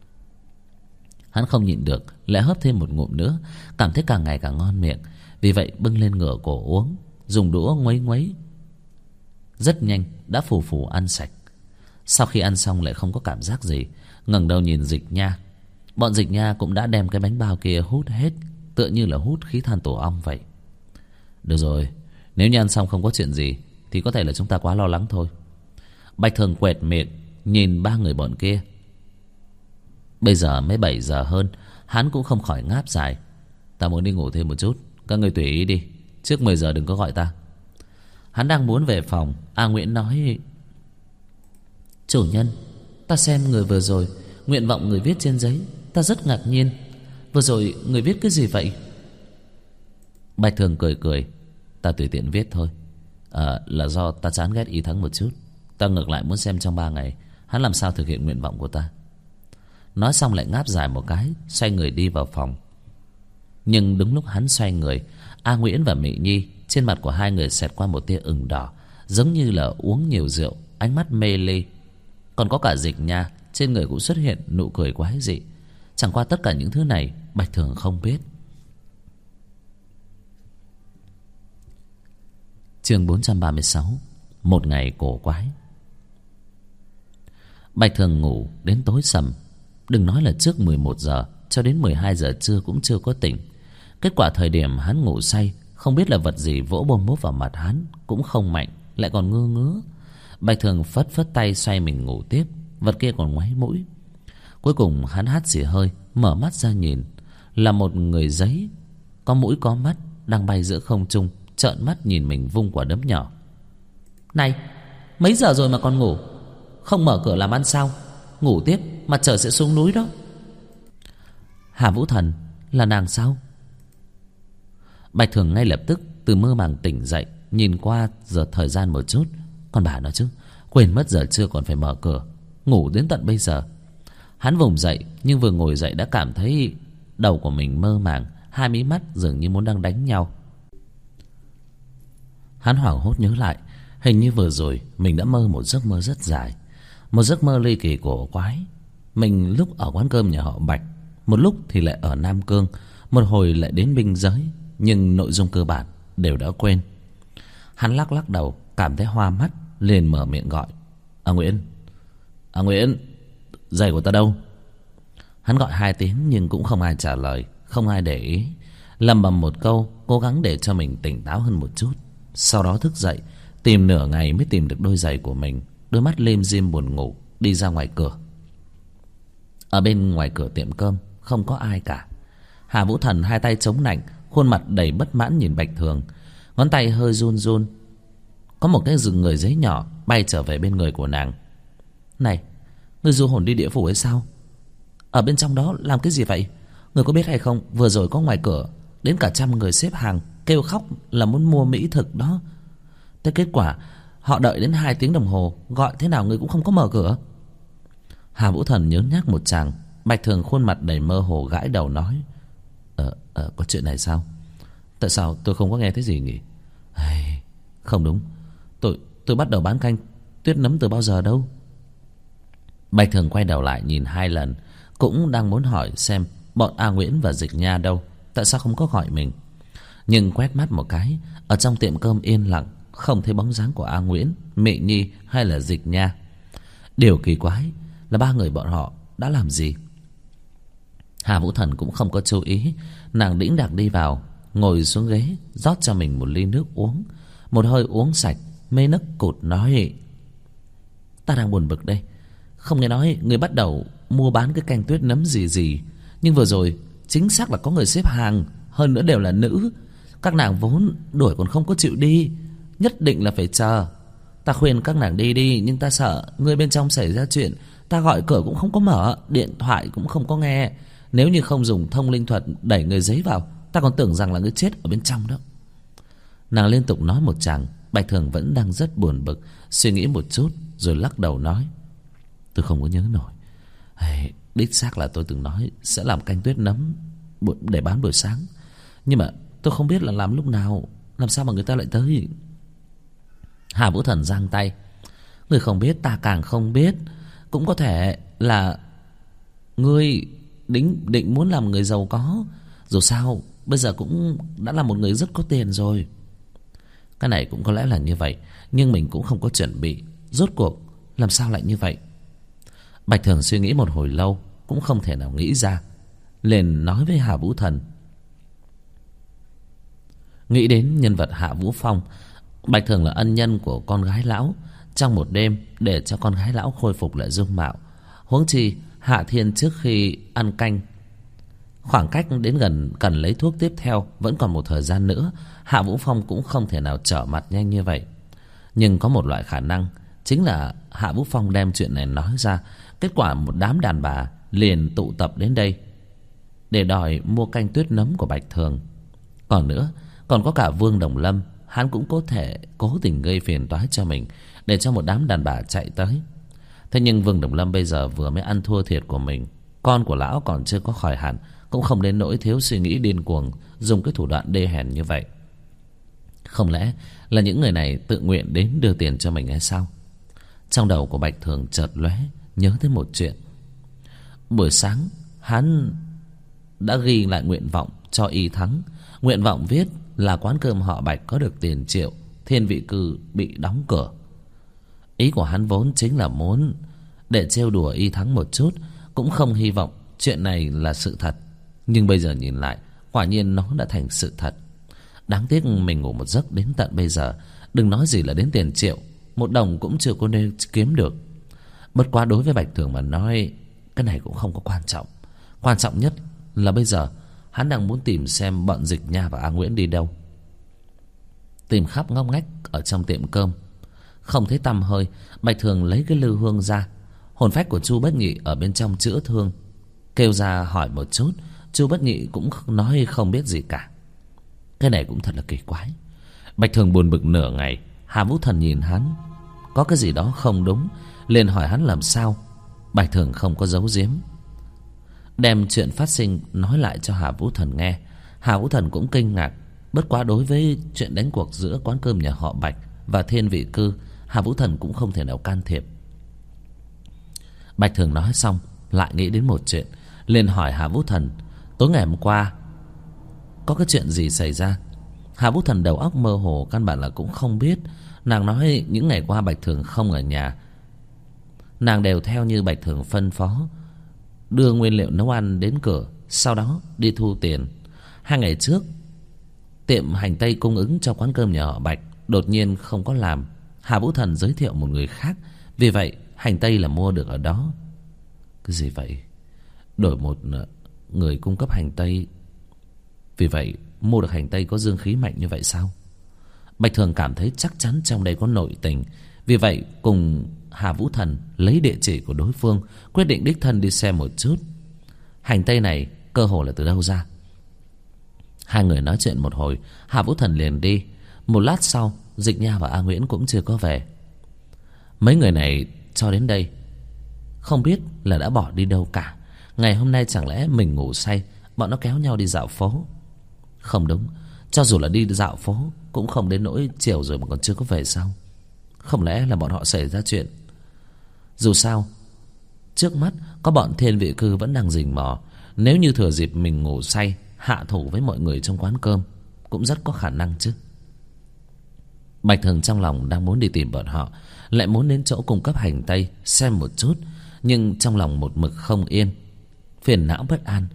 Hắn không nhịn được lại hớp thêm một ngụm nữa, cảm thấy càng ngày càng ngon miệng. Vì vậy bưng lên ngửa cổ uống, dùng đũa nguấy nguấy. Rất nhanh đã phù phù ăn sạch. Sau khi ăn xong lại không có cảm giác gì, ngẩng đầu nhìn Dịch Nha. Bọn Dịch Nha cũng đã đem cái bánh bao kia hút hết, tựa như là hút khí than tổ ong vậy. Được rồi, nếu như ăn xong không có chuyện gì thì có thể là chúng ta quá lo lắng thôi. Bạch Thường quẹt miệng nhìn ba người bọn kia. Bây giờ mới bảy giờ hơn, hắn cũng không khỏi ngáp dài. Ta muốn đi ngủ thêm một chút, các người tùy ý đi, trước mười giờ đừng có gọi ta. Hắn đang muốn về phòng, A Nguyễn nói: Chủ nhân, ta xem người vừa rồi, nguyện vọng người viết trên giấy, ta rất ngạc nhiên. Vừa rồi người viết cái gì vậy? Bạch Thường cười cười: Ta tùy tiện viết thôi. À, là do ta chán ghét Y Thắng một chút. Ta ngược lại muốn xem trong ba ngày hắn làm sao thực hiện nguyện vọng của ta. Nói xong lại ngáp dài một cái, xoay người đi vào phòng. Nhưng đúng lúc hắn xoay người, A Nguyễn và Mị Nhi, trên mặt của hai người xẹt qua một tia ửng đỏ, giống như là uống nhiều rượu, ánh mắt mê ly. Còn có cả Dịch Nha, trên người cũng xuất hiện nụ cười quái dị. Chẳng qua tất cả những thứ này Bạch Thường không biết. Chương bốn trăm ba mươi sáu. Một ngày cổ quái. Bạch Thường ngủ đến tối sầm. Đừng nói là trước mười một giờ, cho đến mười hai giờ trưa cũng chưa có tỉnh. Kết quả thời điểm hắn ngủ say, không biết là vật gì vỗ bôm bốp vào mặt hắn, cũng không mạnh, lại còn ngơ ngứa. Bạch Thường phất phất tay xoay mình ngủ tiếp. Vật kia còn ngoáy mũi. Cuối cùng hắn hắt xì hơi, mở mắt ra nhìn, là một người giấy có mũi có mắt đang bay giữa không trung, trợn mắt nhìn mình vung quả đấm nhỏ. Này, mấy giờ rồi mà còn ngủ? Không mở cửa làm ăn sao? Ngủ tiếp mặt trời sẽ xuống núi đó. Hà Vũ Thần, là nàng sao? Bạch Thường ngay lập tức từ mơ màng tỉnh dậy, nhìn qua giờ thời gian một chút. Còn bà nó chứ, quên mất giờ trưa còn phải mở cửa, ngủ đến tận bây giờ. Hắn vùng dậy, nhưng vừa ngồi dậy đã cảm thấy đầu của mình mơ màng, hai mí mắt dường như muốn đang đánh nhau. Hắn hoảng hốt nhớ lại, hình như vừa rồi mình đã mơ một giấc mơ rất dài, một giấc mơ ly kỳ cổ quái. Mình lúc ở quán cơm nhà họ Bạch, một lúc thì lại ở Nam Cương, một hồi lại đến binh giới, nhưng nội dung cơ bản đều đã quên. Hắn lắc lắc đầu, cảm thấy hoa mắt, liền mở miệng gọi: A Nguyễn, A Nguyễn, giày của ta đâu? Hắn gọi hai tiếng nhưng cũng không ai trả lời, không ai để ý. Lầm bầm một câu, cố gắng để cho mình tỉnh táo hơn một chút. Sau đó thức dậy, tìm nửa ngày mới tìm được đôi giày của mình, đôi mắt lim dim buồn ngủ, đi ra ngoài cửa. Ở bên ngoài cửa tiệm cơm không có ai cả. Hà Vũ Thần hai tay chống nạnh, khuôn mặt đầy bất mãn nhìn Bạch Thường, ngón tay hơi run run. Có một cái rừng người giấy nhỏ bay trở về bên người của nàng. Này, người du hồn đi địa phủ hay sao? Ở bên trong đó làm cái gì vậy? Người có biết hay không, vừa rồi có ngoài cửa đến cả trăm người xếp hàng kêu khóc là muốn mua mỹ thực đó. Thế kết quả họ đợi đến hai tiếng đồng hồ, gọi thế nào người cũng không có mở cửa. Hà Vũ Thần nhớ nhắc một chàng. Bạch Thường khuôn mặt đầy mơ hồ gãi đầu nói: Ờ, ờ có chuyện này sao? Tại sao tôi không có nghe thấy gì nhỉ? Ai, không đúng, Tôi tôi bắt đầu bán canh tuyết nấm từ bao giờ đâu. Bạch Thường quay đầu lại nhìn hai lần, cũng đang muốn hỏi xem bọn A Nguyễn và Dịch Nha đâu, tại sao không có gọi mình. Nhưng quét mắt một cái, ở trong tiệm cơm yên lặng, không thấy bóng dáng của A Nguyễn, Mị Nhi hay là Dịch Nha. Điều kỳ quái là ba người bọn họ đã làm gì? Hà Vũ Thần cũng không có chú ý. Nàng đĩnh đạc đi vào, ngồi xuống ghế, rót cho mình một ly nước uống. Một hơi uống sạch, mê nức cụt nói: Ta đang buồn bực đây. Không nghe nói người bắt đầu mua bán cái canh tuyết nấm gì gì, nhưng vừa rồi chính xác là có người xếp hàng, hơn nữa đều là nữ. Các nàng vốn đuổi còn không có chịu đi, nhất định là phải chờ. Ta khuyên các nàng đi đi, nhưng ta sợ người bên trong xảy ra chuyện. Ta gọi cửa cũng không có mở, điện thoại cũng không có nghe. Nếu như không dùng thông linh thuật đẩy người giấy vào, ta còn tưởng rằng là người chết ở bên trong đó. Nàng liên tục nói một tràng. Bạch Thường vẫn đang rất buồn bực, suy nghĩ một chút rồi lắc đầu nói: Tôi không có nhớ nổi. Hey, đích xác là tôi từng nói sẽ làm canh tuyết nấm để bán buổi sáng, nhưng mà tôi không biết là làm lúc nào, làm sao mà người ta lại tới. Hà Vũ Thần giang tay: Người không biết ta càng không biết. Cũng có thể là ngươi định, định muốn làm người giàu có. Dù sao bây giờ cũng đã là một người rất có tiền rồi. Cái này cũng có lẽ là như vậy, nhưng mình cũng không có chuẩn bị. Rốt cuộc làm sao lại như vậy? Bạch Thường suy nghĩ một hồi lâu, cũng không thể nào nghĩ ra, liền nói với Hà Vũ Thần. Nghĩ đến nhân vật Hạ Vũ Phong, Bạch Thường là ân nhân của con gái lão, trong một đêm để cho con gái lão khôi phục lại dung mạo. Huống chi Hạ Thiên trước khi ăn canh, khoảng cách đến gần cần lấy thuốc tiếp theo vẫn còn một thời gian nữa. Hạ Vũ Phong cũng không thể nào trở mặt nhanh như vậy. Nhưng có một loại khả năng, chính là Hạ Vũ Phong đem chuyện này nói ra, kết quả một đám đàn bà liền tụ tập đến đây để đòi mua canh tuyết nấm của Bạch Thường. Còn nữa, còn có cả Vương Đồng Lâm, hắn cũng có thể cố tình gây phiền toái cho mình để cho một đám đàn bà chạy tới. Thế nhưng Vương Đồng Lâm bây giờ vừa mới ăn thua thiệt của mình, con của lão còn chưa có khỏi hẳn, cũng không đến nỗi thiếu suy nghĩ điên cuồng dùng cái thủ đoạn đê hèn như vậy. Không lẽ là những người này tự nguyện đến đưa tiền cho mình hay sao? Trong đầu của Bạch Thường chợt lóe nhớ tới một chuyện. Buổi sáng hắn đã ghi lại nguyện vọng cho Y Thắng. Nguyện vọng viết là quán cơm họ Bạch có được tiền triệu, thiên vị cư bị đóng cửa. Ý của hắn vốn chính là muốn để trêu đùa Y Thắng một chút, cũng không hy vọng chuyện này là sự thật. Nhưng bây giờ nhìn lại, quả nhiên nó đã thành sự thật. Đáng tiếc mình ngủ một giấc đến tận bây giờ, đừng nói gì là đến tiền triệu, một đồng cũng chưa có nên kiếm được. Bất quá đối với Bạch Thường mà nói, cái này cũng không có quan trọng. Quan trọng nhất là bây giờ hắn đang muốn tìm xem bọn Dịch Nha và A Nguyễn đi đâu. Tìm khắp ngóc ngách ở trong tiệm cơm, không thấy tăm hơi. Bạch Thường lấy cái lư hương ra. Hồn phách của Chu Bất Nhị ở bên trong chữa thương, kêu ra hỏi một chút. Chu Bất Nhị cũng nói không biết gì cả. Cái này cũng thật là kỳ quái. Bạch Thường buồn bực nửa ngày. Hà Vũ Thần nhìn hắn có cái gì đó không đúng, liền hỏi hắn làm sao. Bạch Thường không có giấu giếm, đem chuyện phát sinh nói lại cho Hà Vũ Thần nghe. Hà Vũ Thần cũng kinh ngạc. Bất quá đối với chuyện đánh cuộc giữa quán cơm nhà họ Bạch và thiên vị cư, Hà Vũ Thần cũng không thể nào can thiệp. Bạch Thường nói xong lại nghĩ đến một chuyện, liền hỏi Hà Vũ Thần tối ngày hôm qua có cái chuyện gì xảy ra. Hà Vũ Thần đầu óc mơ hồ, căn bản là cũng không biết. Nàng nói những ngày qua Bạch Thường không ở nhà, nàng đều theo như Bạch Thường phân phó, đưa nguyên liệu nấu ăn đến cửa, sau đó đi thu tiền. Hai ngày trước, tiệm hành tây cung ứng cho quán cơm nhà họ Bạch đột nhiên không có làm. Hà Vũ Thần giới thiệu một người khác, vì vậy hành tây là mua được ở đó. Cái gì vậy? Đổi một người cung cấp hành tây, vì vậy mua được hành tây có dương khí mạnh như vậy sao? Bạch Thường cảm thấy chắc chắn trong đây có nội tình, vì vậy cùng Hà Vũ Thần lấy địa chỉ của đối phương, quyết định đích thân đi xem một chút hành tây này cơ hồ là từ đâu ra. Hai người nói chuyện một hồi, Hà Vũ Thần liền đi. Một lát sau, Dịch Nha và A Nguyễn cũng chưa có về. Mấy người này cho đến đây không biết là đã bỏ đi đâu cả. Ngày hôm nay chẳng lẽ mình ngủ say, bọn nó kéo nhau đi dạo phố? Không đúng, cho dù là đi dạo phố cũng không đến nỗi chiều rồi mà còn chưa có về sao? Không lẽ là bọn họ xảy ra chuyện? Dù sao, trước mắt có bọn thiên vị cư vẫn đang rình mò. Nếu như thừa dịp mình ngủ say hạ thủ với mọi người trong quán cơm, cũng rất có khả năng chứ. Bạch Thường trong lòng đang muốn đi tìm bọn họ, lại muốn đến chỗ cung cấp hành tây xem một chút, nhưng trong lòng một mực không yên, phiền não bất an.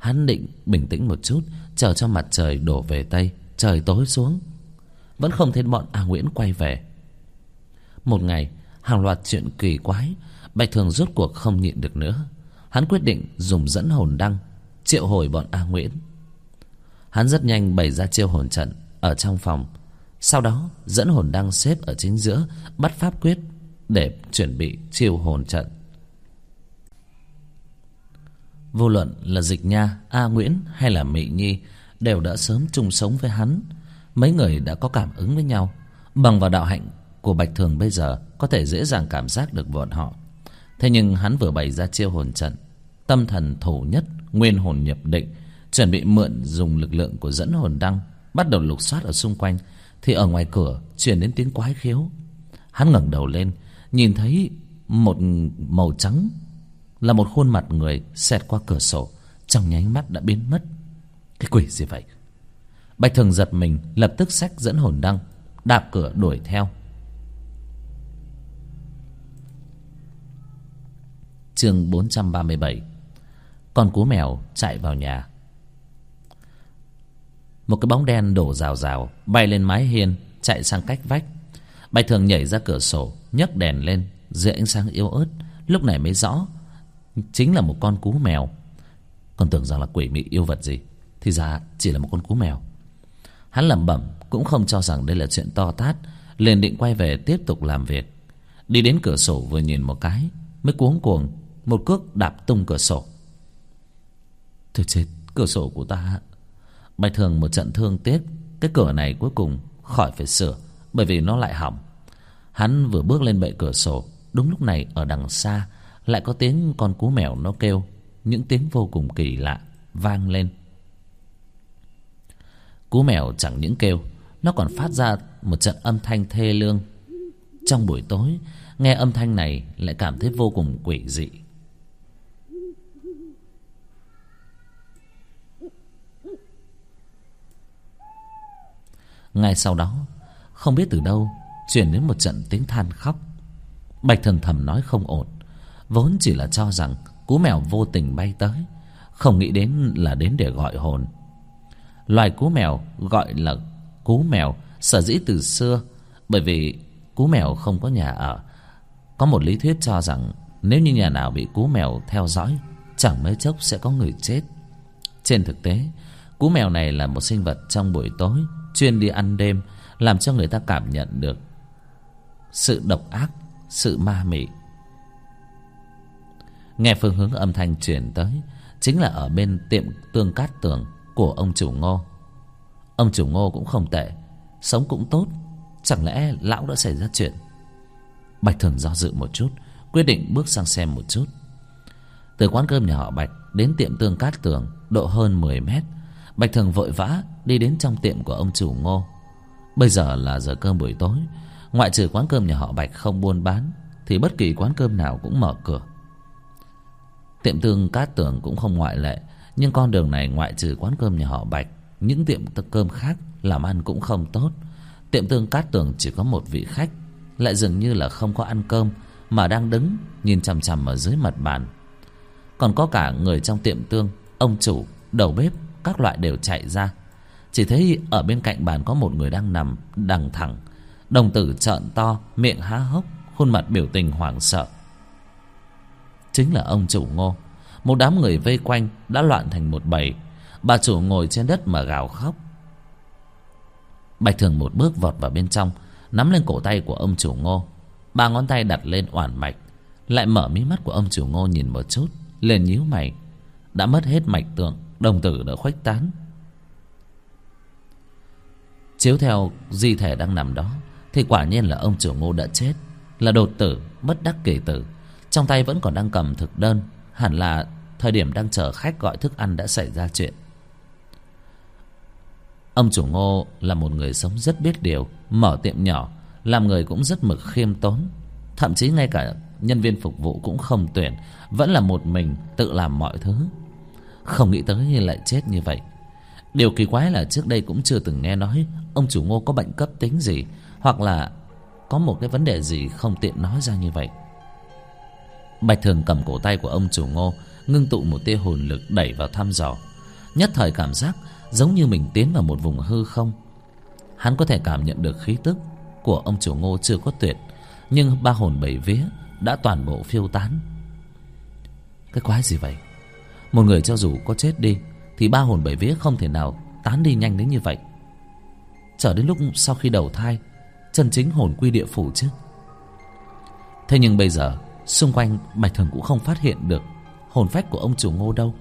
Hắn định bình tĩnh một chút, chờ cho mặt trời đổ về tây, trời tối xuống. Vẫn không thấy bọn A Nguyễn quay về. Một ngày, hàng loạt chuyện kỳ quái, Bạch Thường rốt cuộc không nhịn được nữa. Hắn quyết định dùng dẫn hồn đăng triệu hồi bọn A Nguyễn. Hắn rất nhanh bày ra chiêu hồn trận ở trong phòng. Sau đó dẫn hồn đăng xếp ở chính giữa, bắt pháp quyết để chuẩn bị chiêu hồn trận. Vô luận là Dịch Nha, A Nguyễn hay là Mị Nhi đều đã sớm chung sống với hắn. Mấy người đã có cảm ứng với nhau. Bằng vào đạo hạnh của Bạch Thường bây giờ có thể dễ dàng cảm giác được bọn họ. Thế nhưng hắn vừa bày ra chiêu hồn trận, tâm thần thủ nhất, nguyên hồn nhập định, chuẩn bị mượn dùng lực lượng của dẫn hồn đăng, bắt đầu lục soát ở xung quanh, thì ở ngoài cửa truyền đến tiếng quái khiếu. Hắn ngẩng đầu lên, nhìn thấy một màu trắng, là một khuôn mặt người xẹt qua cửa sổ, trong nháy mắt đã biến mất. Cái quỷ gì vậy? Bạch Thường giật mình, lập tức xách dẫn hồn đăng, đạp cửa đuổi theo. Chương bốn trăm ba mươi bảy. Con cú mèo chạy vào nhà. Một cái bóng đen đổ rào rào bay lên mái hiên, chạy sang cách vách. Bạch Thường nhảy ra cửa sổ, nhấc đèn lên. Dưới ánh sáng yếu ớt, lúc này mới rõ chính là một con cú mèo. Còn tưởng rằng là quỷ mị yêu vật gì, thì ra chỉ là một con cú mèo. Hắn lẩm bẩm, cũng không cho rằng đây là chuyện to tát, liền định quay về tiếp tục làm việc. Đi đến cửa sổ vừa nhìn một cái, mới cuống cuồng một cước đạp tung cửa sổ. Thôi chết, cửa sổ của ta. Bạch Thường một trận thương tiếc, cái cửa này cuối cùng khỏi phải sửa, bởi vì nó lại hỏng. Hắn vừa bước lên bệ cửa sổ, đúng lúc này ở đằng xa lại có tiếng con cú mèo nó kêu, những tiếng vô cùng kỳ lạ vang lên. Cú mèo chẳng những kêu, nó còn phát ra một trận âm thanh thê lương. Trong buổi tối, nghe âm thanh này lại cảm thấy vô cùng quỷ dị. Ngay sau đó, không biết từ đâu truyền đến một trận tiếng than khóc. Bạch Thường thầm nói không ổn, vốn chỉ là cho rằng cú mèo vô tình bay tới, không nghĩ đến là đến để gọi hồn. Loài cú mèo gọi là cú mèo sở dĩ từ xưa bởi vì cú mèo không có nhà ở. Có một lý thuyết cho rằng nếu như nhà nào bị cú mèo theo dõi, chẳng mấy chốc sẽ có người chết. Trên thực tế, cú mèo này là một sinh vật trong buổi tối, chuyên đi ăn đêm, làm cho người ta cảm nhận được sự độc ác, sự ma mị. Nghe phương hướng âm thanh truyền tới, chính là ở bên tiệm tương cát tường của ông chủ Ngô. Ông chủ Ngô cũng không tệ, sống cũng tốt, chẳng lẽ lão đã xảy ra chuyện? Bạch Thường do dự một chút, quyết định bước sang xem một chút. Từ quán cơm nhà họ Bạch đến tiệm tương cát tường độ hơn mười mét. Bạch Thường vội vã đi đến trong tiệm của ông chủ Ngô. Bây giờ là giờ cơm buổi tối, ngoại trừ quán cơm nhà họ Bạch không buôn bán, thì bất kỳ quán cơm nào cũng mở cửa. Tiệm tương cát tường cũng không ngoại lệ. Nhưng con đường này ngoại trừ quán cơm nhà họ Bạch, những tiệm cơm khác làm ăn cũng không tốt. Tiệm tương cát tường chỉ có một vị khách, lại dường như là không có ăn cơm, mà đang đứng nhìn chằm chằm ở dưới mặt bàn. Còn có cả người trong tiệm tương, ông chủ, đầu bếp, các loại đều chạy ra. Chỉ thấy ở bên cạnh bàn có một người đang nằm đằng thẳng, đồng tử trợn to, miệng há hốc, khuôn mặt biểu tình hoảng sợ. Chính là ông chủ Ngô. Một đám người vây quanh đã loạn thành một bầy. Bà chủ ngồi trên đất mà gào khóc. Bạch Thường một bước vọt vào bên trong, nắm lên cổ tay của ông chủ Ngô, ba ngón tay đặt lên oản mạch. Lại mở mí mắt của ông chủ Ngô nhìn một chút, liền nhíu mày. Đã mất hết mạch tượng, đồng tử đã khuếch tán. Chiếu theo di thể đang nằm đó, thì quả nhiên là ông chủ Ngô đã chết, là đột tử, bất đắc kỳ tử. Trong tay vẫn còn đang cầm thực đơn, hẳn là thời điểm đang chờ khách gọi thức ăn đã xảy ra chuyện. Ông chủ Ngô là một người sống rất biết điều, mở tiệm nhỏ, làm người cũng rất mực khiêm tốn. Thậm chí ngay cả nhân viên phục vụ cũng không tuyển, vẫn là một mình tự làm mọi thứ. Không nghĩ tới lại chết như vậy. Điều kỳ quái là trước đây cũng chưa từng nghe nói ông chủ Ngô có bệnh cấp tính gì, hoặc là có một cái vấn đề gì không tiện nói ra như vậy. Bạch Thường cầm cổ tay của ông chủ Ngô, ngưng tụ một tia hồn lực đẩy vào thăm dò. Nhất thời cảm giác giống như mình tiến vào một vùng hư không. Hắn có thể cảm nhận được khí tức của ông chủ Ngô chưa có tuyệt, nhưng ba hồn bảy vía đã toàn bộ phiêu tán. Cái quái gì vậy? Một người cho dù có chết đi thì ba hồn bảy vía không thể nào tán đi nhanh đến như vậy. Chờ đến lúc sau khi đầu thai chân chính hồn quy địa phủ chứ. Thế nhưng bây giờ xung quanh Bạch Thường cũng không phát hiện được hồn phách của ông chủ Ngô đâu.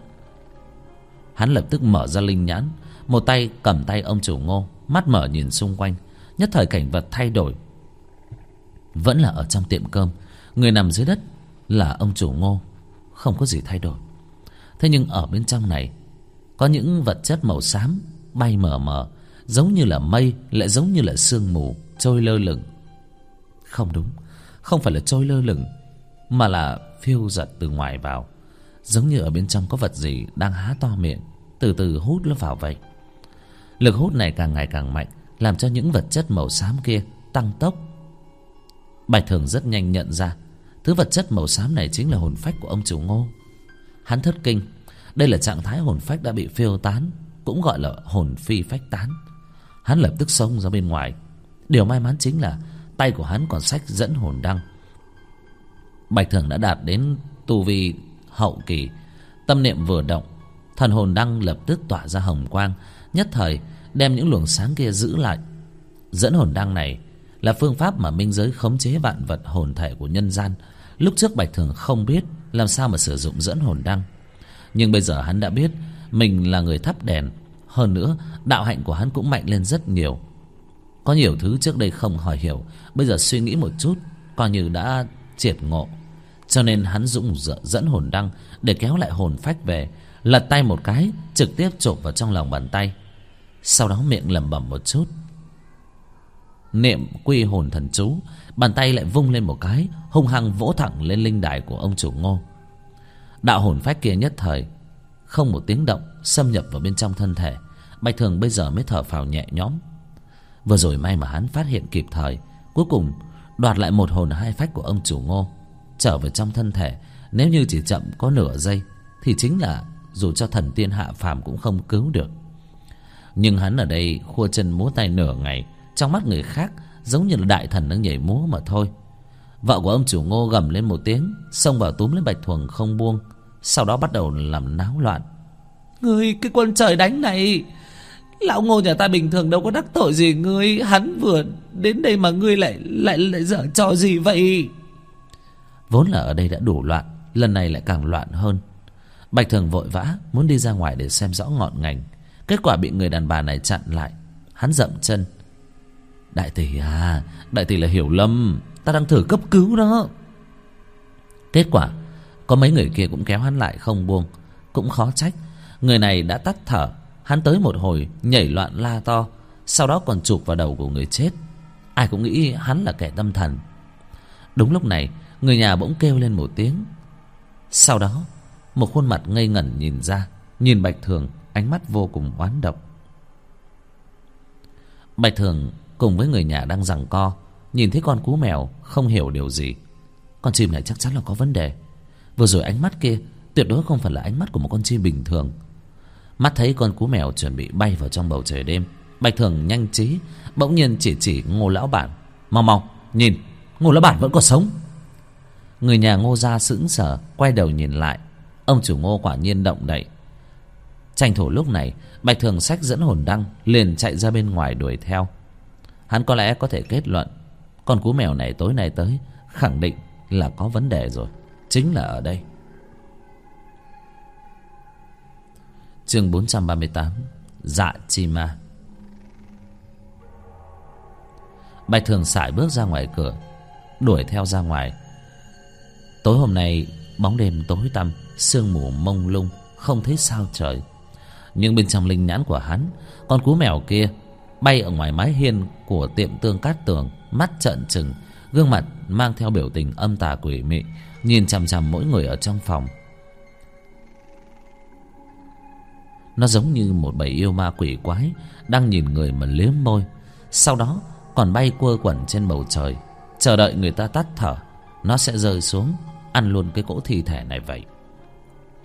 Hắn lập tức mở ra linh nhãn, một tay cầm tay ông chủ Ngô, mắt mở nhìn xung quanh. Nhất thời cảnh vật thay đổi. Vẫn là ở trong tiệm cơm, người nằm dưới đất là ông chủ Ngô, không có gì thay đổi. Thế nhưng ở bên trong này có những vật chất màu xám bay mờ mờ, giống như là mây, lại giống như là sương mù trôi lơ lửng. Không đúng, không phải là trôi lơ lửng, mà là phiêu giật từ ngoài vào, giống như ở bên trong có vật gì đang há to miệng, từ từ hút nó vào vậy. Lực hút này càng ngày càng mạnh, làm cho những vật chất màu xám kia tăng tốc. Bạch Thường rất nhanh nhận ra thứ vật chất màu xám này chính là hồn phách của ông chủ Ngô. Hắn thất kinh, đây là trạng thái hồn phách đã bị phiêu tán, cũng gọi là hồn phi phách tán. Hắn lập tức xông ra bên ngoài. Điều may mắn chính là tay của hắn còn xách dẫn hồn đăng. Bạch Thường đã đạt đến tu vi hậu kỳ, tâm niệm vừa động, thần hồn đăng lập tức tỏa ra hồng quang, nhất thời đem những luồng sáng kia giữ lại. Dẫn hồn đăng này là phương pháp mà minh giới khống chế vạn vật hồn thể của nhân gian. Lúc trước Bạch Thường không biết làm sao mà sử dụng dẫn hồn đăng, nhưng bây giờ hắn đã biết. Mình là người thắp đèn, hơn nữa đạo hạnh của hắn cũng mạnh lên rất nhiều. Có nhiều thứ trước đây không hỏi hiểu, bây giờ suy nghĩ một chút coi như đã triệt ngộ. Cho nên hắn dùng dẫn hồn đăng để kéo lại hồn phách về, lật tay một cái trực tiếp chộp vào trong lòng bàn tay. Sau đó miệng lẩm bẩm một chút, niệm quy hồn thần chú, bàn tay lại vung lên một cái, hung hăng vỗ thẳng lên linh đài của ông chủ Ngô. Đạo hồn phách kia nhất thời không một tiếng động xâm nhập vào bên trong thân thể. Bạch Thường bây giờ mới thở phào nhẹ nhõm. Vừa rồi may mà hắn phát hiện kịp thời, cuối cùng đoạt lại một hồn hai phách của ông chủ Ngô trở về trong thân thể. Nếu như chỉ chậm có nửa giây thì chính là dù cho thần tiên hạ phàm cũng không cứu được. Nhưng hắn ở đây khua chân múa tay nửa ngày, trong mắt người khác giống như là đại thần đang nhảy múa mà thôi. Vợ của ông chủ Ngô gầm lên một tiếng, xông vào túm lấy Bạch Thường không buông, sau đó bắt đầu làm náo loạn. Ngươi cái quân trời đánh này, lão Ngô nhà ta bình thường đâu có đắc tội gì ngươi, hắn vừa đến đây mà ngươi lại lại lại giở trò gì vậy? Vốn là ở đây đã đủ loạn, lần này lại càng loạn hơn. Bạch Thường vội vã muốn đi ra ngoài để xem rõ ngọn ngành, kết quả bị người đàn bà này chặn lại. Hắn dậm chân. Đại tỷ à, đại tỷ là hiểu lầm, ta đang thử cấp cứu đó. Kết quả có mấy người kia cũng kéo hắn lại không buông. Cũng khó trách, người này đã tắt thở. Hắn tới một hồi nhảy loạn la to, sau đó còn chụp vào đầu của người chết. Ai cũng nghĩ hắn là kẻ tâm thần. Đúng lúc này người nhà bỗng kêu lên một tiếng. Sau đó một khuôn mặt ngây ngẩn nhìn ra, nhìn Bạch Thường, ánh mắt vô cùng oán độc. Bạch Thường cùng với người nhà đang giằng co, nhìn thấy con cú mèo không hiểu điều gì. Con chim này chắc chắn là có vấn đề. Vừa rồi ánh mắt kia tuyệt đối không phải là ánh mắt của một con chim bình thường. Mắt thấy con cú mèo chuẩn bị bay vào trong bầu trời đêm, Bạch Thường nhanh trí bỗng nhiên chỉ chỉ Ngô lão bản. Mau mau nhìn, Ngô lão bản vẫn còn sống. Người nhà Ngô gia sững sờ, quay đầu nhìn lại. Ông chủ Ngô quả nhiên động đậy. Tranh thủ lúc này, Bạch Thường xách dẫn hồn đăng liền chạy ra bên ngoài đuổi theo. Hắn có lẽ có thể kết luận con cú mèo này tối nay tới khẳng định là có vấn đề rồi, chính là ở đây. Chương bốn trăm ba mươi tám, Dạ Chi Ma. Bạch Thường sải bước ra ngoài cửa, đuổi theo ra ngoài. Tối hôm nay bóng đêm tối tăm, sương mù mông lung, không thấy sao trời. Nhưng bên trong linh nhãn của hắn, con cú mèo kia bay ở ngoài mái hiên của tiệm tương Cát Tường, mắt trợn trừng, gương mặt mang theo biểu tình âm tà quỷ mị, nhìn chằm chằm mỗi người ở trong phòng. Nó giống như một bầy yêu ma quỷ quái đang nhìn người mà liếm môi, sau đó còn bay quơ quẩn trên bầu trời, chờ đợi người ta tắt thở, nó sẽ rơi xuống ăn luôn cái cỗ thi thể này vậy.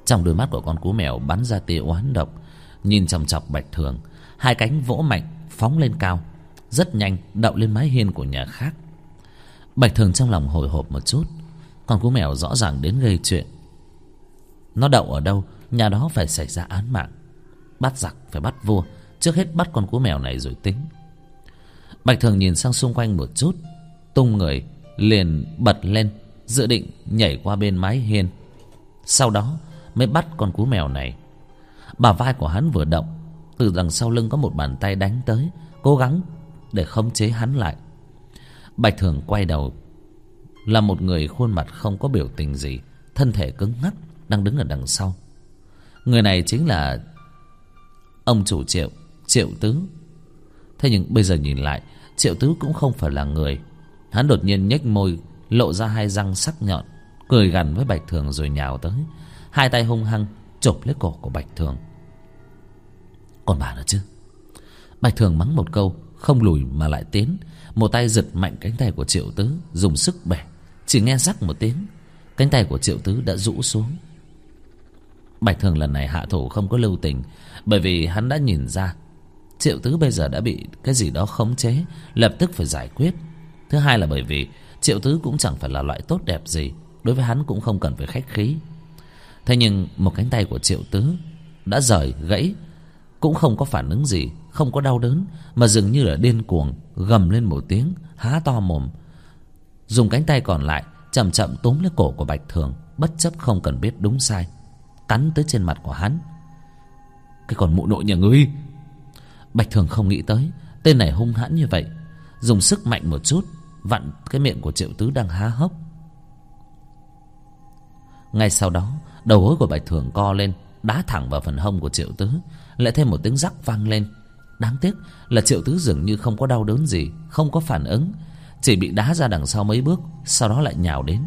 Trong đôi mắt của con cú mèo bắn ra tia oán độc, nhìn chòng chọc Bạch Thường. Hai cánh vỗ mạnh phóng lên cao, rất nhanh đậu lên mái hiên của nhà khác. Bạch Thường trong lòng hồi hộp một chút. Con cú mèo rõ ràng đến gây chuyện. Nó đậu ở đâu, nhà đó phải xảy ra án mạng. Bắt giặc phải bắt vua, trước hết bắt con cú mèo này rồi tính. Bạch Thường nhìn sang xung quanh một chút, tung người liền bật lên, dự định nhảy qua bên mái hiên, sau đó mới bắt con cú mèo này. Bả vai của hắn vừa động, từ đằng sau lưng có một bàn tay đánh tới, cố gắng để khống chế hắn lại. Bạch Thường quay đầu, là một người khuôn mặt không có biểu tình gì, thân thể cứng ngắc, đang đứng ở đằng sau. Người này chính là ông chủ Triệu, Triệu Tứ. Thế nhưng bây giờ nhìn lại, Triệu Tứ cũng không phải là người. Hắn đột nhiên nhếch môi, lộ ra hai răng sắc nhọn, cười gằn với Bạch Thường rồi nhào tới, hai tay hung hăng chộp lấy cổ của Bạch Thường. Còn bà nữa chứ? Bạch Thường mắng một câu, không lùi mà lại tiến, một tay giật mạnh cánh tay của Triệu Tứ, dùng sức bẻ. Chỉ nghe rắc một tiếng, cánh tay của Triệu Tứ đã rũ xuống. Bạch Thường lần này hạ thủ không có lưu tình, bởi vì hắn đã nhìn ra Triệu Tứ bây giờ đã bị cái gì đó khống chế, lập tức phải giải quyết. Thứ hai là bởi vì Triệu Tứ cũng chẳng phải là loại tốt đẹp gì, đối với hắn cũng không cần phải khách khí. Thế nhưng một cánh tay của Triệu Tứ đã rời gãy, cũng không có phản ứng gì, không có đau đớn, mà dường như là điên cuồng gầm lên một tiếng, há to mồm, dùng cánh tay còn lại chậm chậm túm lấy cổ của Bạch Thường, bất chấp không cần biết đúng sai, cắn tới trên mặt của hắn. Cái con mụ nội nhà ngươi! Bạch Thường không nghĩ tới tên này hung hãn như vậy, dùng sức mạnh một chút vặn cái miệng của Triệu Tứ đang há hốc. Ngay sau đó, đầu gối của Bạch Thường co lên, đá thẳng vào phần hông của Triệu Tứ, lại thêm một tiếng rắc vang lên. Đáng tiếc là Triệu Tứ dường như không có đau đớn gì, không có phản ứng, chỉ bị đá ra đằng sau mấy bước, sau đó lại nhào đến.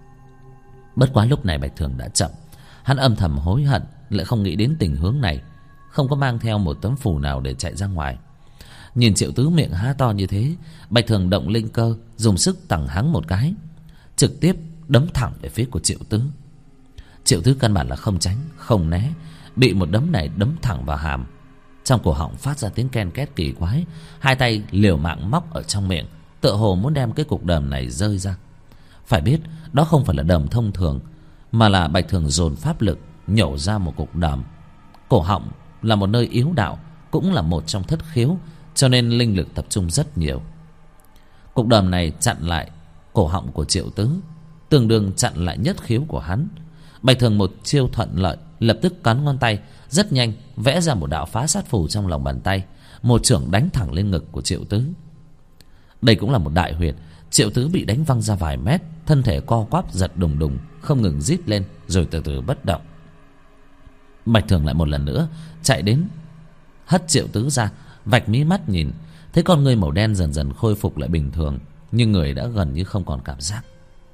Bất quá lúc này Bạch Thường đã chậm. Hắn âm thầm hối hận, lại không nghĩ đến tình huống này, không có mang theo một tấm phù nào để chạy ra ngoài. Nhìn Triệu Tứ miệng há to như thế, Bạch Thường động linh cơ, dùng sức tằng hắng một cái, trực tiếp đấm thẳng về phía của Triệu Tứ. Triệu Tứ căn bản là không tránh không né, bị một đấm này đấm thẳng vào hàm. Trong cổ họng phát ra tiếng ken két kỳ quái, hai tay liều mạng móc ở trong miệng, tựa hồ muốn đem cái cục đờm này rơi ra. Phải biết đó không phải là đờm thông thường, mà là Bạch Thường dồn pháp lực nhổ ra một cục đờm. Cổ họng là một nơi yếu đạo, cũng là một trong thất khiếu, cho nên linh lực tập trung rất nhiều. Cục đờm này chặn lại cổ họng của Triệu Tứ, tương đương chặn lại nhất khiếu của hắn. Bạch Thường một chiêu thuận lợi, lập tức cắn ngón tay, rất nhanh vẽ ra một đạo phá sát phù trong lòng bàn tay, một chưởng đánh thẳng lên ngực của Triệu Tứ. Đây cũng là một đại huyệt. Triệu Tứ bị đánh văng ra vài mét, thân thể co quắp giật đùng đùng, không ngừng rít lên, rồi từ từ bất động. Bạch Thường lại một lần nữa chạy đến, hất Triệu Tứ ra, vạch mí mắt nhìn, thấy con ngươi màu đen dần dần khôi phục lại bình thường, nhưng người đã gần như không còn cảm giác.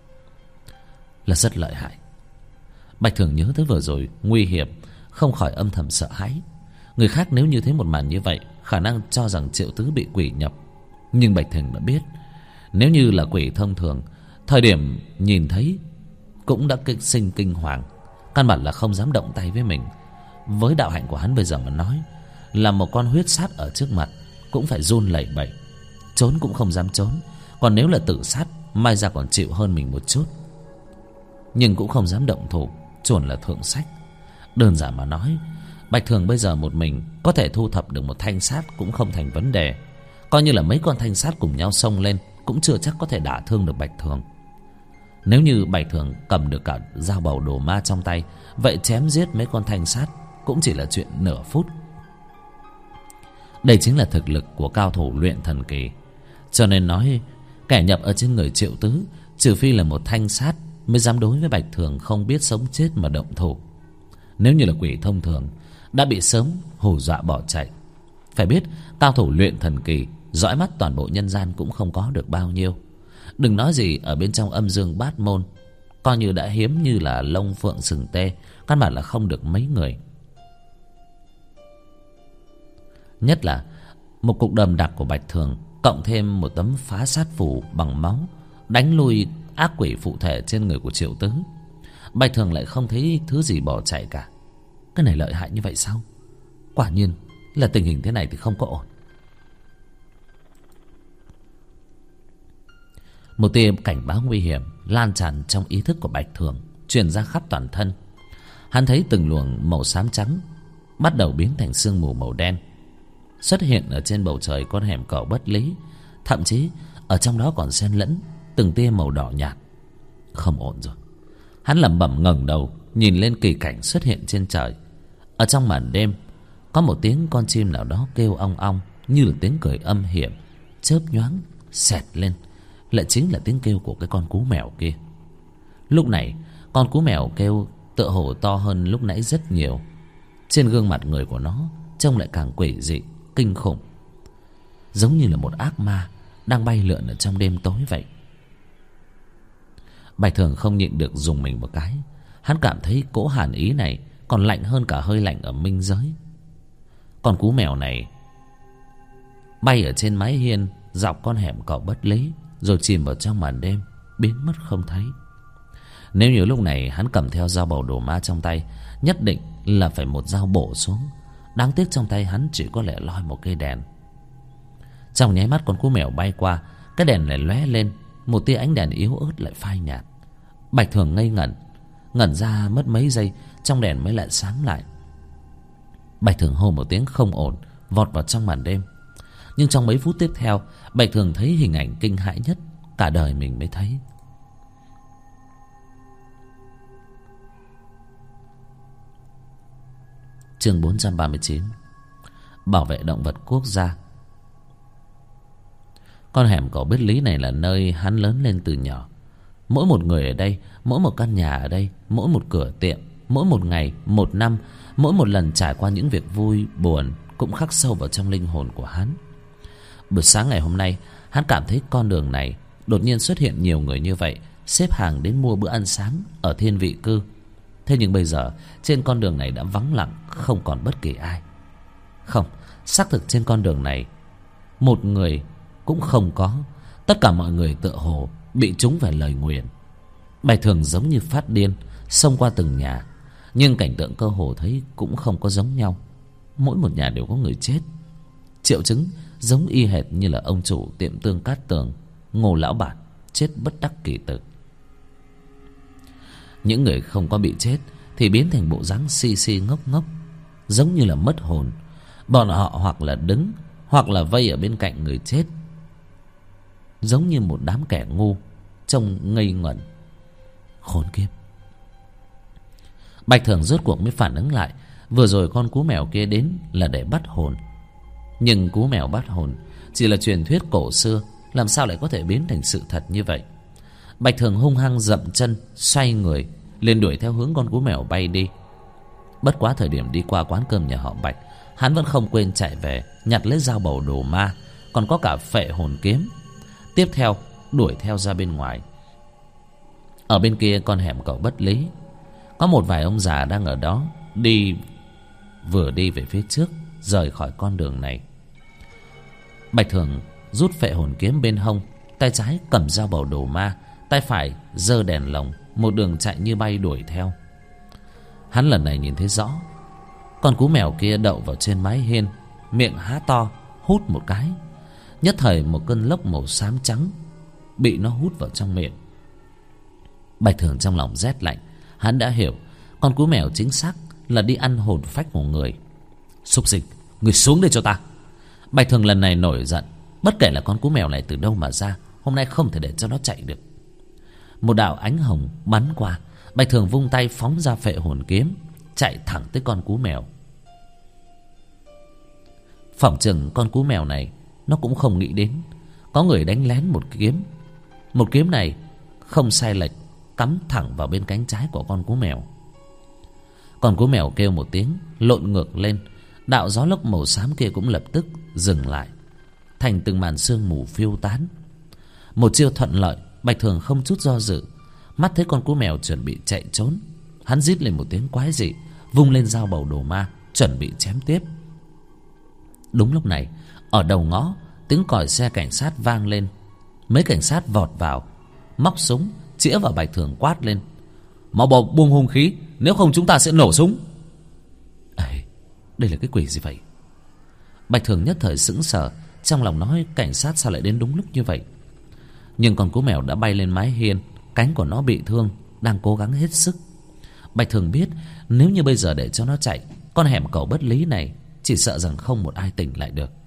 Là rất lợi hại. Bạch Thường nhớ tới vừa rồi nguy hiểm, không khỏi âm thầm sợ hãi. Người khác nếu như thấy một màn như vậy, khả năng cho rằng Triệu Tứ bị quỷ nhập. Nhưng Bạch Thường đã biết, nếu như là quỷ thông thường, thời điểm nhìn thấy cũng đã kinh sinh kinh hoàng, căn bản là không dám động tay với mình. Với đạo hạnh của hắn bây giờ mà nói, là một con huyết sát ở trước mặt cũng phải run lẩy bẩy, trốn cũng không dám trốn. Còn nếu là tự sát, may ra còn chịu hơn mình một chút, nhưng cũng không dám động thủ, chuẩn là thượng sách. Đơn giản mà nói, Bạch Thường bây giờ một mình có thể thu thập được một thanh sát cũng không thành vấn đề. Coi như là mấy con thanh sát cùng nhau xông lên, cũng chưa chắc có thể đả thương được Bạch Thường. Nếu như Bạch Thường cầm được cả dao bầu đồ ma trong tay, vậy chém giết mấy con thanh sát cũng chỉ là chuyện nửa phút. Đây chính là thực lực của cao thủ luyện thần kỳ. Cho nên nói, kẻ nhập ở trên người Triệu Tứ, trừ phi là một thanh sát, mới dám đối với Bạch Thường không biết sống chết mà động thủ. Nếu như là quỷ thông thường, đã bị sớm hù dọa bỏ chạy. Phải biết cao thủ luyện thần kỳ, dõi mắt toàn bộ nhân gian cũng không có được bao nhiêu. Đừng nói gì ở bên trong âm dương bát môn, coi như đã hiếm như là lông phượng sừng tê, căn bản là không được mấy người. Nhất là một cục đờm đặc của Bạch Thường, cộng thêm một tấm phá sát phù bằng máu, đánh lui ác quỷ phụ thể trên người của Triệu Tứ. Bạch Thường lại không thấy thứ gì bỏ chạy cả. Cái này lợi hại như vậy sao? Quả nhiên là tình hình thế này thì không có ổn. Một tia cảnh báo nguy hiểm lan tràn trong ý thức của Bạch Thường, truyền ra khắp toàn thân. Hắn thấy từng luồng màu xám trắng bắt đầu biến thành sương mù màu đen, xuất hiện ở trên bầu trời con hẻm cầu bất lý. Thậm chí ở trong đó còn xen lẫn từng tia màu đỏ nhạt. Không ổn rồi. Hắn lẩm bẩm ngẩng đầu nhìn lên kỳ cảnh xuất hiện trên trời. Ở trong màn đêm có một tiếng con chim nào đó kêu ong ong, như là tiếng cười âm hiểm, chớp nhoáng xẹt lên, lại chính là tiếng kêu của cái con cú mèo kia. Lúc này con cú mèo kêu tựa hồ to hơn lúc nãy rất nhiều. Trên gương mặt người của nó trông lại càng quỷ dị, kinh khủng, giống như là một ác ma đang bay lượn ở trong đêm tối vậy. Bạch Thường không nhịn được dùng mình một cái. Hắn cảm thấy cỗ hàn ý này còn lạnh hơn cả hơi lạnh ở minh giới. Con cú mèo này bay ở trên mái hiên dọc con hẻm cỏ bất lý, rồi chìm vào trong màn đêm, biến mất không thấy. Nếu như lúc này hắn cầm theo dao bầu đồ ma trong tay, nhất định là phải một dao bổ xuống. Đáng tiếc trong tay hắn chỉ có lẻ loi một cây đèn. Trong nháy mắt con cú mèo bay qua, cái đèn lại lóe lên, một tia ánh đèn yếu ớt lại phai nhạt. Bạch Thường ngây ngẩn, ngẩn ra mất mấy giây, trong đèn mới lại sáng lại. Bạch Thường hô một tiếng không ổn, vọt vào trong màn đêm. Nhưng trong mấy phút tiếp theo, Bạch Thường thấy hình ảnh kinh hãi nhất cả đời mình mới thấy. Chương bốn trăm ba mươi chín. Bảo vệ động vật quốc gia. Con hẻm cổ Bích Lý này là nơi hắn lớn lên từ nhỏ. Mỗi một người ở đây, mỗi một căn nhà ở đây, mỗi một cửa tiệm, mỗi một ngày, một năm, mỗi một lần trải qua những việc vui, buồn cũng khắc sâu vào trong linh hồn của hắn. Buổi sáng ngày hôm nay, hắn cảm thấy con đường này đột nhiên xuất hiện nhiều người như vậy, xếp hàng đến mua bữa ăn sáng ở thiên vị cư. Thế nhưng bây giờ trên con đường này đã vắng lặng, không còn bất kỳ ai. Không, xác thực trên con đường này một người cũng không có. Tất cả mọi người tựa hồ bị trúng phải lời nguyền. Bạch Thường giống như phát điên xông qua từng nhà, nhưng cảnh tượng cơ hồ thấy cũng không có giống nhau. Mỗi một nhà đều có người chết, triệu chứng giống y hệt như là ông chủ tiệm tương Cát Tường, Ngô lão bản, chết bất đắc kỳ tử. Những người không có bị chết thì biến thành bộ dáng si si ngốc ngốc, giống như là mất hồn. Bọn họ hoặc là đứng, hoặc là vây ở bên cạnh người chết, giống như một đám kẻ ngu, trông ngây ngẩn. Khốn kiếp! Bạch Thường rốt cuộc mới phản ứng lại, vừa rồi con cú mèo kia đến là để bắt hồn. Nhưng cú mèo bắt hồn chỉ là truyền thuyết cổ xưa, làm sao lại có thể biến thành sự thật như vậy? Bạch Thường hung hăng dậm chân, xoay người liền đuổi theo hướng con cú mèo bay đi. Bất quá thời điểm đi qua quán cơm nhà họ Bạch, hắn vẫn không quên chạy về nhặt lấy dao bầu đồ ma, còn có cả phệ hồn kiếm. Tiếp theo đuổi theo ra bên ngoài. Ở bên kia con hẻm cậu bất lý, có một vài ông già đang ở đó đi, vừa đi về phía trước, rời khỏi con đường này. Bạch Thường rút phệ hồn kiếm bên hông, tay trái cầm dao bầu đồ ma, tay phải giơ đèn lồng, một đường chạy như bay đuổi theo. Hắn lần này nhìn thấy rõ, con cú mèo kia đậu vào trên mái hiên, miệng há to hút một cái. Nhất thời một cơn lốc màu xám trắng bị nó hút vào trong miệng. Bạch Thường trong lòng rét lạnh. Hắn đã hiểu con cú mèo chính xác là đi ăn hồn phách của người. Súc sinh, người xuống đây cho ta! Bạch Thường lần này nổi giận. Bất kể là con cú mèo này từ đâu mà ra, hôm nay không thể để cho nó chạy được. Một đạo ánh hồng bắn qua, Bạch Thường vung tay phóng ra phệ hồn kiếm, chạy thẳng tới con cú mèo. Phỏng chừng con cú mèo này nó cũng không nghĩ đến có người đánh lén một kiếm. Một kiếm này không sai lệch, cắm thẳng vào bên cánh trái của con cú mèo. Con cú mèo kêu một tiếng, lộn ngược lên. Đạo gió lốc màu xám kia cũng lập tức dừng lại, thành từng màn sương mù phiêu tán. Một chiêu thuận lợi, Bạch Thường không chút do dự. Mắt thấy con cú mèo chuẩn bị chạy trốn, hắn rít lên một tiếng quái dị, vung lên dao bầu đồ ma, chuẩn bị chém tiếp. Đúng lúc này, ở đầu ngõ, tiếng còi xe cảnh sát vang lên. Mấy cảnh sát vọt vào, móc súng chĩa vào Bạch Thường quát lên: Mau bỏ buông hung khí, nếu không chúng ta sẽ nổ súng. Ê, đây là cái quỷ gì vậy? Bạch Thường nhất thời sững sờ, trong lòng nói cảnh sát sao lại đến đúng lúc như vậy. Nhưng con cú mèo đã bay lên mái hiên, cánh của nó bị thương, đang cố gắng hết sức. Bạch Thường biết nếu như bây giờ để cho nó chạy, con hẻm cầu bất lý này chỉ sợ rằng không một ai tỉnh lại được.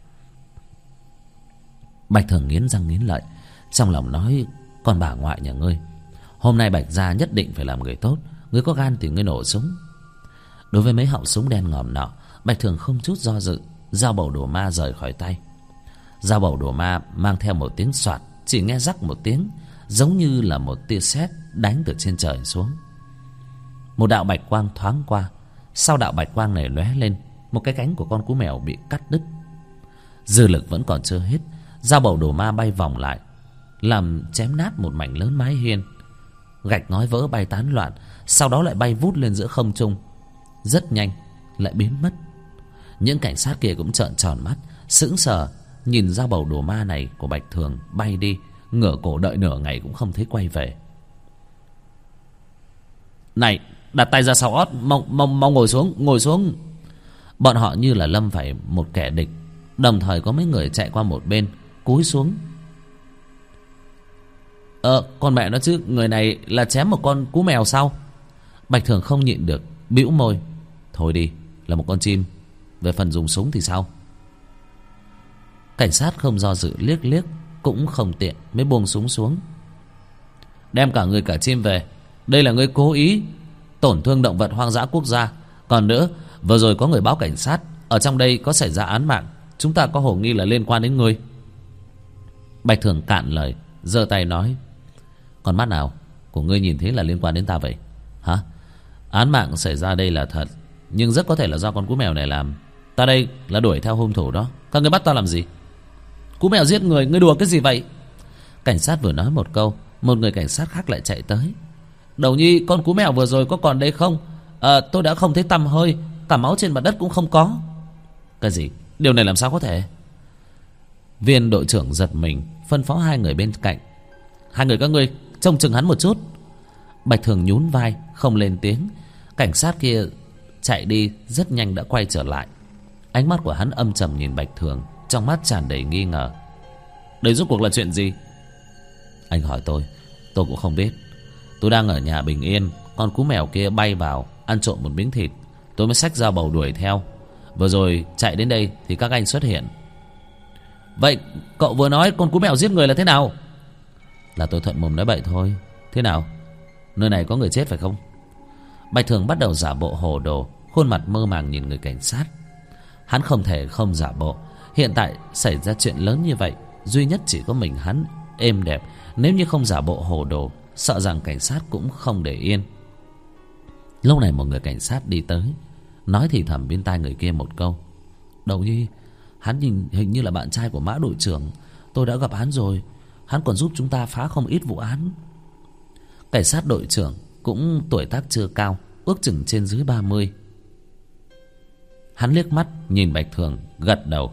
Bạch Thường nghiến răng nghiến lợi, trong lòng nói con bà ngoại nhà ngươi, hôm nay Bạch gia nhất định phải làm người tốt. Ngươi có gan thì ngươi nổ súng. Đối với mấy họng súng đen ngòm nọ, Bạch Thường không chút do dự, dao bầu đổ ma rời khỏi tay. Dao bầu đổ ma mang theo một tiếng soạt, chỉ nghe rắc một tiếng, giống như là một tia sét đánh từ trên trời xuống. Một đạo bạch quang thoáng qua, sau đạo bạch quang này lóe lên, một cái cánh của con cú mèo bị cắt đứt. Dư lực vẫn còn chưa hết, dao bầu đổ ma bay vòng lại, làm chém nát một mảnh lớn mái hiên. Gạch ngói vỡ bay tán loạn, sau đó lại bay vút lên giữa không trung, rất nhanh lại biến mất. Những cảnh sát kia cũng trợn tròn mắt, sững sờ nhìn dao bầu đổ ma này của Bạch Thường bay đi, ngửa cổ đợi nửa ngày cũng không thấy quay về. Này, đặt tay ra sau ót, mau mau mau ngồi xuống, ngồi xuống. Bọn họ như là lâm phải một kẻ địch, đồng thời có mấy người chạy qua một bên, cúi xuống. Ờ, con mẹ nó chứ, người này là chém một con cú mèo sao? Bạch Thường không nhịn được, bĩu môi. Thôi đi, là một con chim. Về phần dùng súng thì sao? Cảnh sát không do dự, liếc liếc cũng không tiện, mới buông súng xuống. Đem cả người cả chim về. Đây là người cố ý tổn thương động vật hoang dã quốc gia. Còn nữa, vừa rồi có người báo cảnh sát, ở trong đây có xảy ra án mạng, chúng ta có hồ nghi là liên quan đến ngươi. Bạch Thường cạn lời, giơ tay nói. Con mắt nào của ngươi nhìn thấy là liên quan đến ta vậy? Hả? Án mạng xảy ra đây là thật, nhưng rất có thể là do con cú mèo này làm. Ta đây là đuổi theo hung thủ đó. Các ngươi bắt ta làm gì? Cú mèo giết người, ngươi đùa cái gì vậy? Cảnh sát vừa nói một câu, một người cảnh sát khác lại chạy tới. Đầu nhi, con cú mèo vừa rồi có còn đây không? À, tôi đã không thấy tăm hơi, cả máu trên mặt đất cũng không có. Cái gì? Điều này làm sao có thể? Viên đội trưởng giật mình, phân phó hai người bên cạnh. Hai người các ngươi trông chừng hắn một chút. Bạch Thường nhún vai, không lên tiếng. Cảnh sát kia chạy đi rất nhanh đã quay trở lại. Ánh mắt của hắn âm trầm nhìn Bạch Thường, trong mắt tràn đầy nghi ngờ. Đây rốt cuộc là chuyện gì? Anh hỏi tôi, tôi cũng không biết. Tôi đang ở nhà bình yên, con cú mèo kia bay vào ăn trộm một miếng thịt, tôi mới xách dao bầu đuổi theo. Vừa rồi chạy đến đây thì các anh xuất hiện. Vậy cậu vừa nói con cú mèo giết người là thế nào? Là tôi thuận mồm nói bậy thôi. Thế nào? Nơi này có người chết phải không? Bạch Thường bắt đầu giả bộ hồ đồ, khuôn mặt mơ màng nhìn người cảnh sát. Hắn không thể không giả bộ. Hiện tại xảy ra chuyện lớn như vậy, duy nhất chỉ có mình hắn êm đẹp. Nếu như không giả bộ hồ đồ, sợ rằng cảnh sát cũng không để yên. Lúc này một người cảnh sát đi tới, nói thì thầm bên tai người kia một câu. Đầu nhi, hắn nhìn hình như là bạn trai của Mã đội trưởng. Tôi đã gặp hắn rồi, hắn còn giúp chúng ta phá không ít vụ án. Cảnh sát đội trưởng cũng tuổi tác chưa cao, ước chừng trên dưới ba mươi. Hắn liếc mắt nhìn Bạch Thường, gật đầu.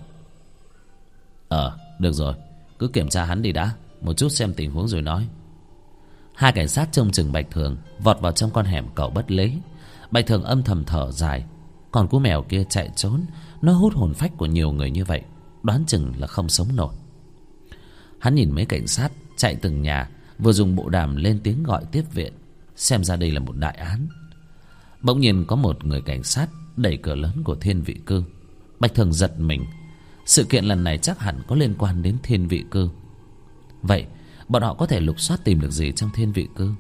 Ờ, được rồi, cứ kiểm tra hắn đi đã, một chút xem tình huống rồi nói. Hai cảnh sát trông chừng Bạch Thường vọt vào trong con hẻm cầu bất lấy. Bạch Thường âm thầm thở dài. Còn cú mèo kia chạy trốn, nó hút hồn phách của nhiều người như vậy, đoán chừng là không sống nổi. Hắn nhìn mấy cảnh sát chạy từng nhà, vừa dùng bộ đàm lên tiếng gọi tiếp viện. Xem ra đây là một đại án. Bỗng nhiên có một người cảnh sát đẩy cửa lớn của Thiên Vị Cư. Bạch Thường giật mình. Sự kiện lần này chắc hẳn có liên quan đến Thiên Vị Cư. Vậy bọn họ có thể lục soát tìm được gì trong Thiên Vị Cư?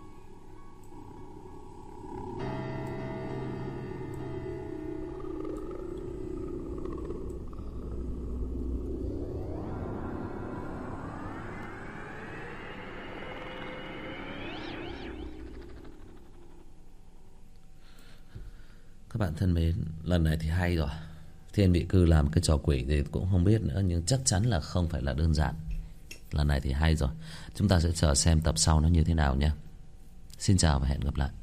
Các bạn thân mến, lần này thì hay rồi. Thiên Vị Cư làm cái trò quỷ thì cũng không biết nữa, nhưng chắc chắn là không phải là đơn giản. Lần này thì hay rồi. Chúng ta sẽ chờ xem tập sau nó như thế nào nhé. Xin chào và hẹn gặp lại.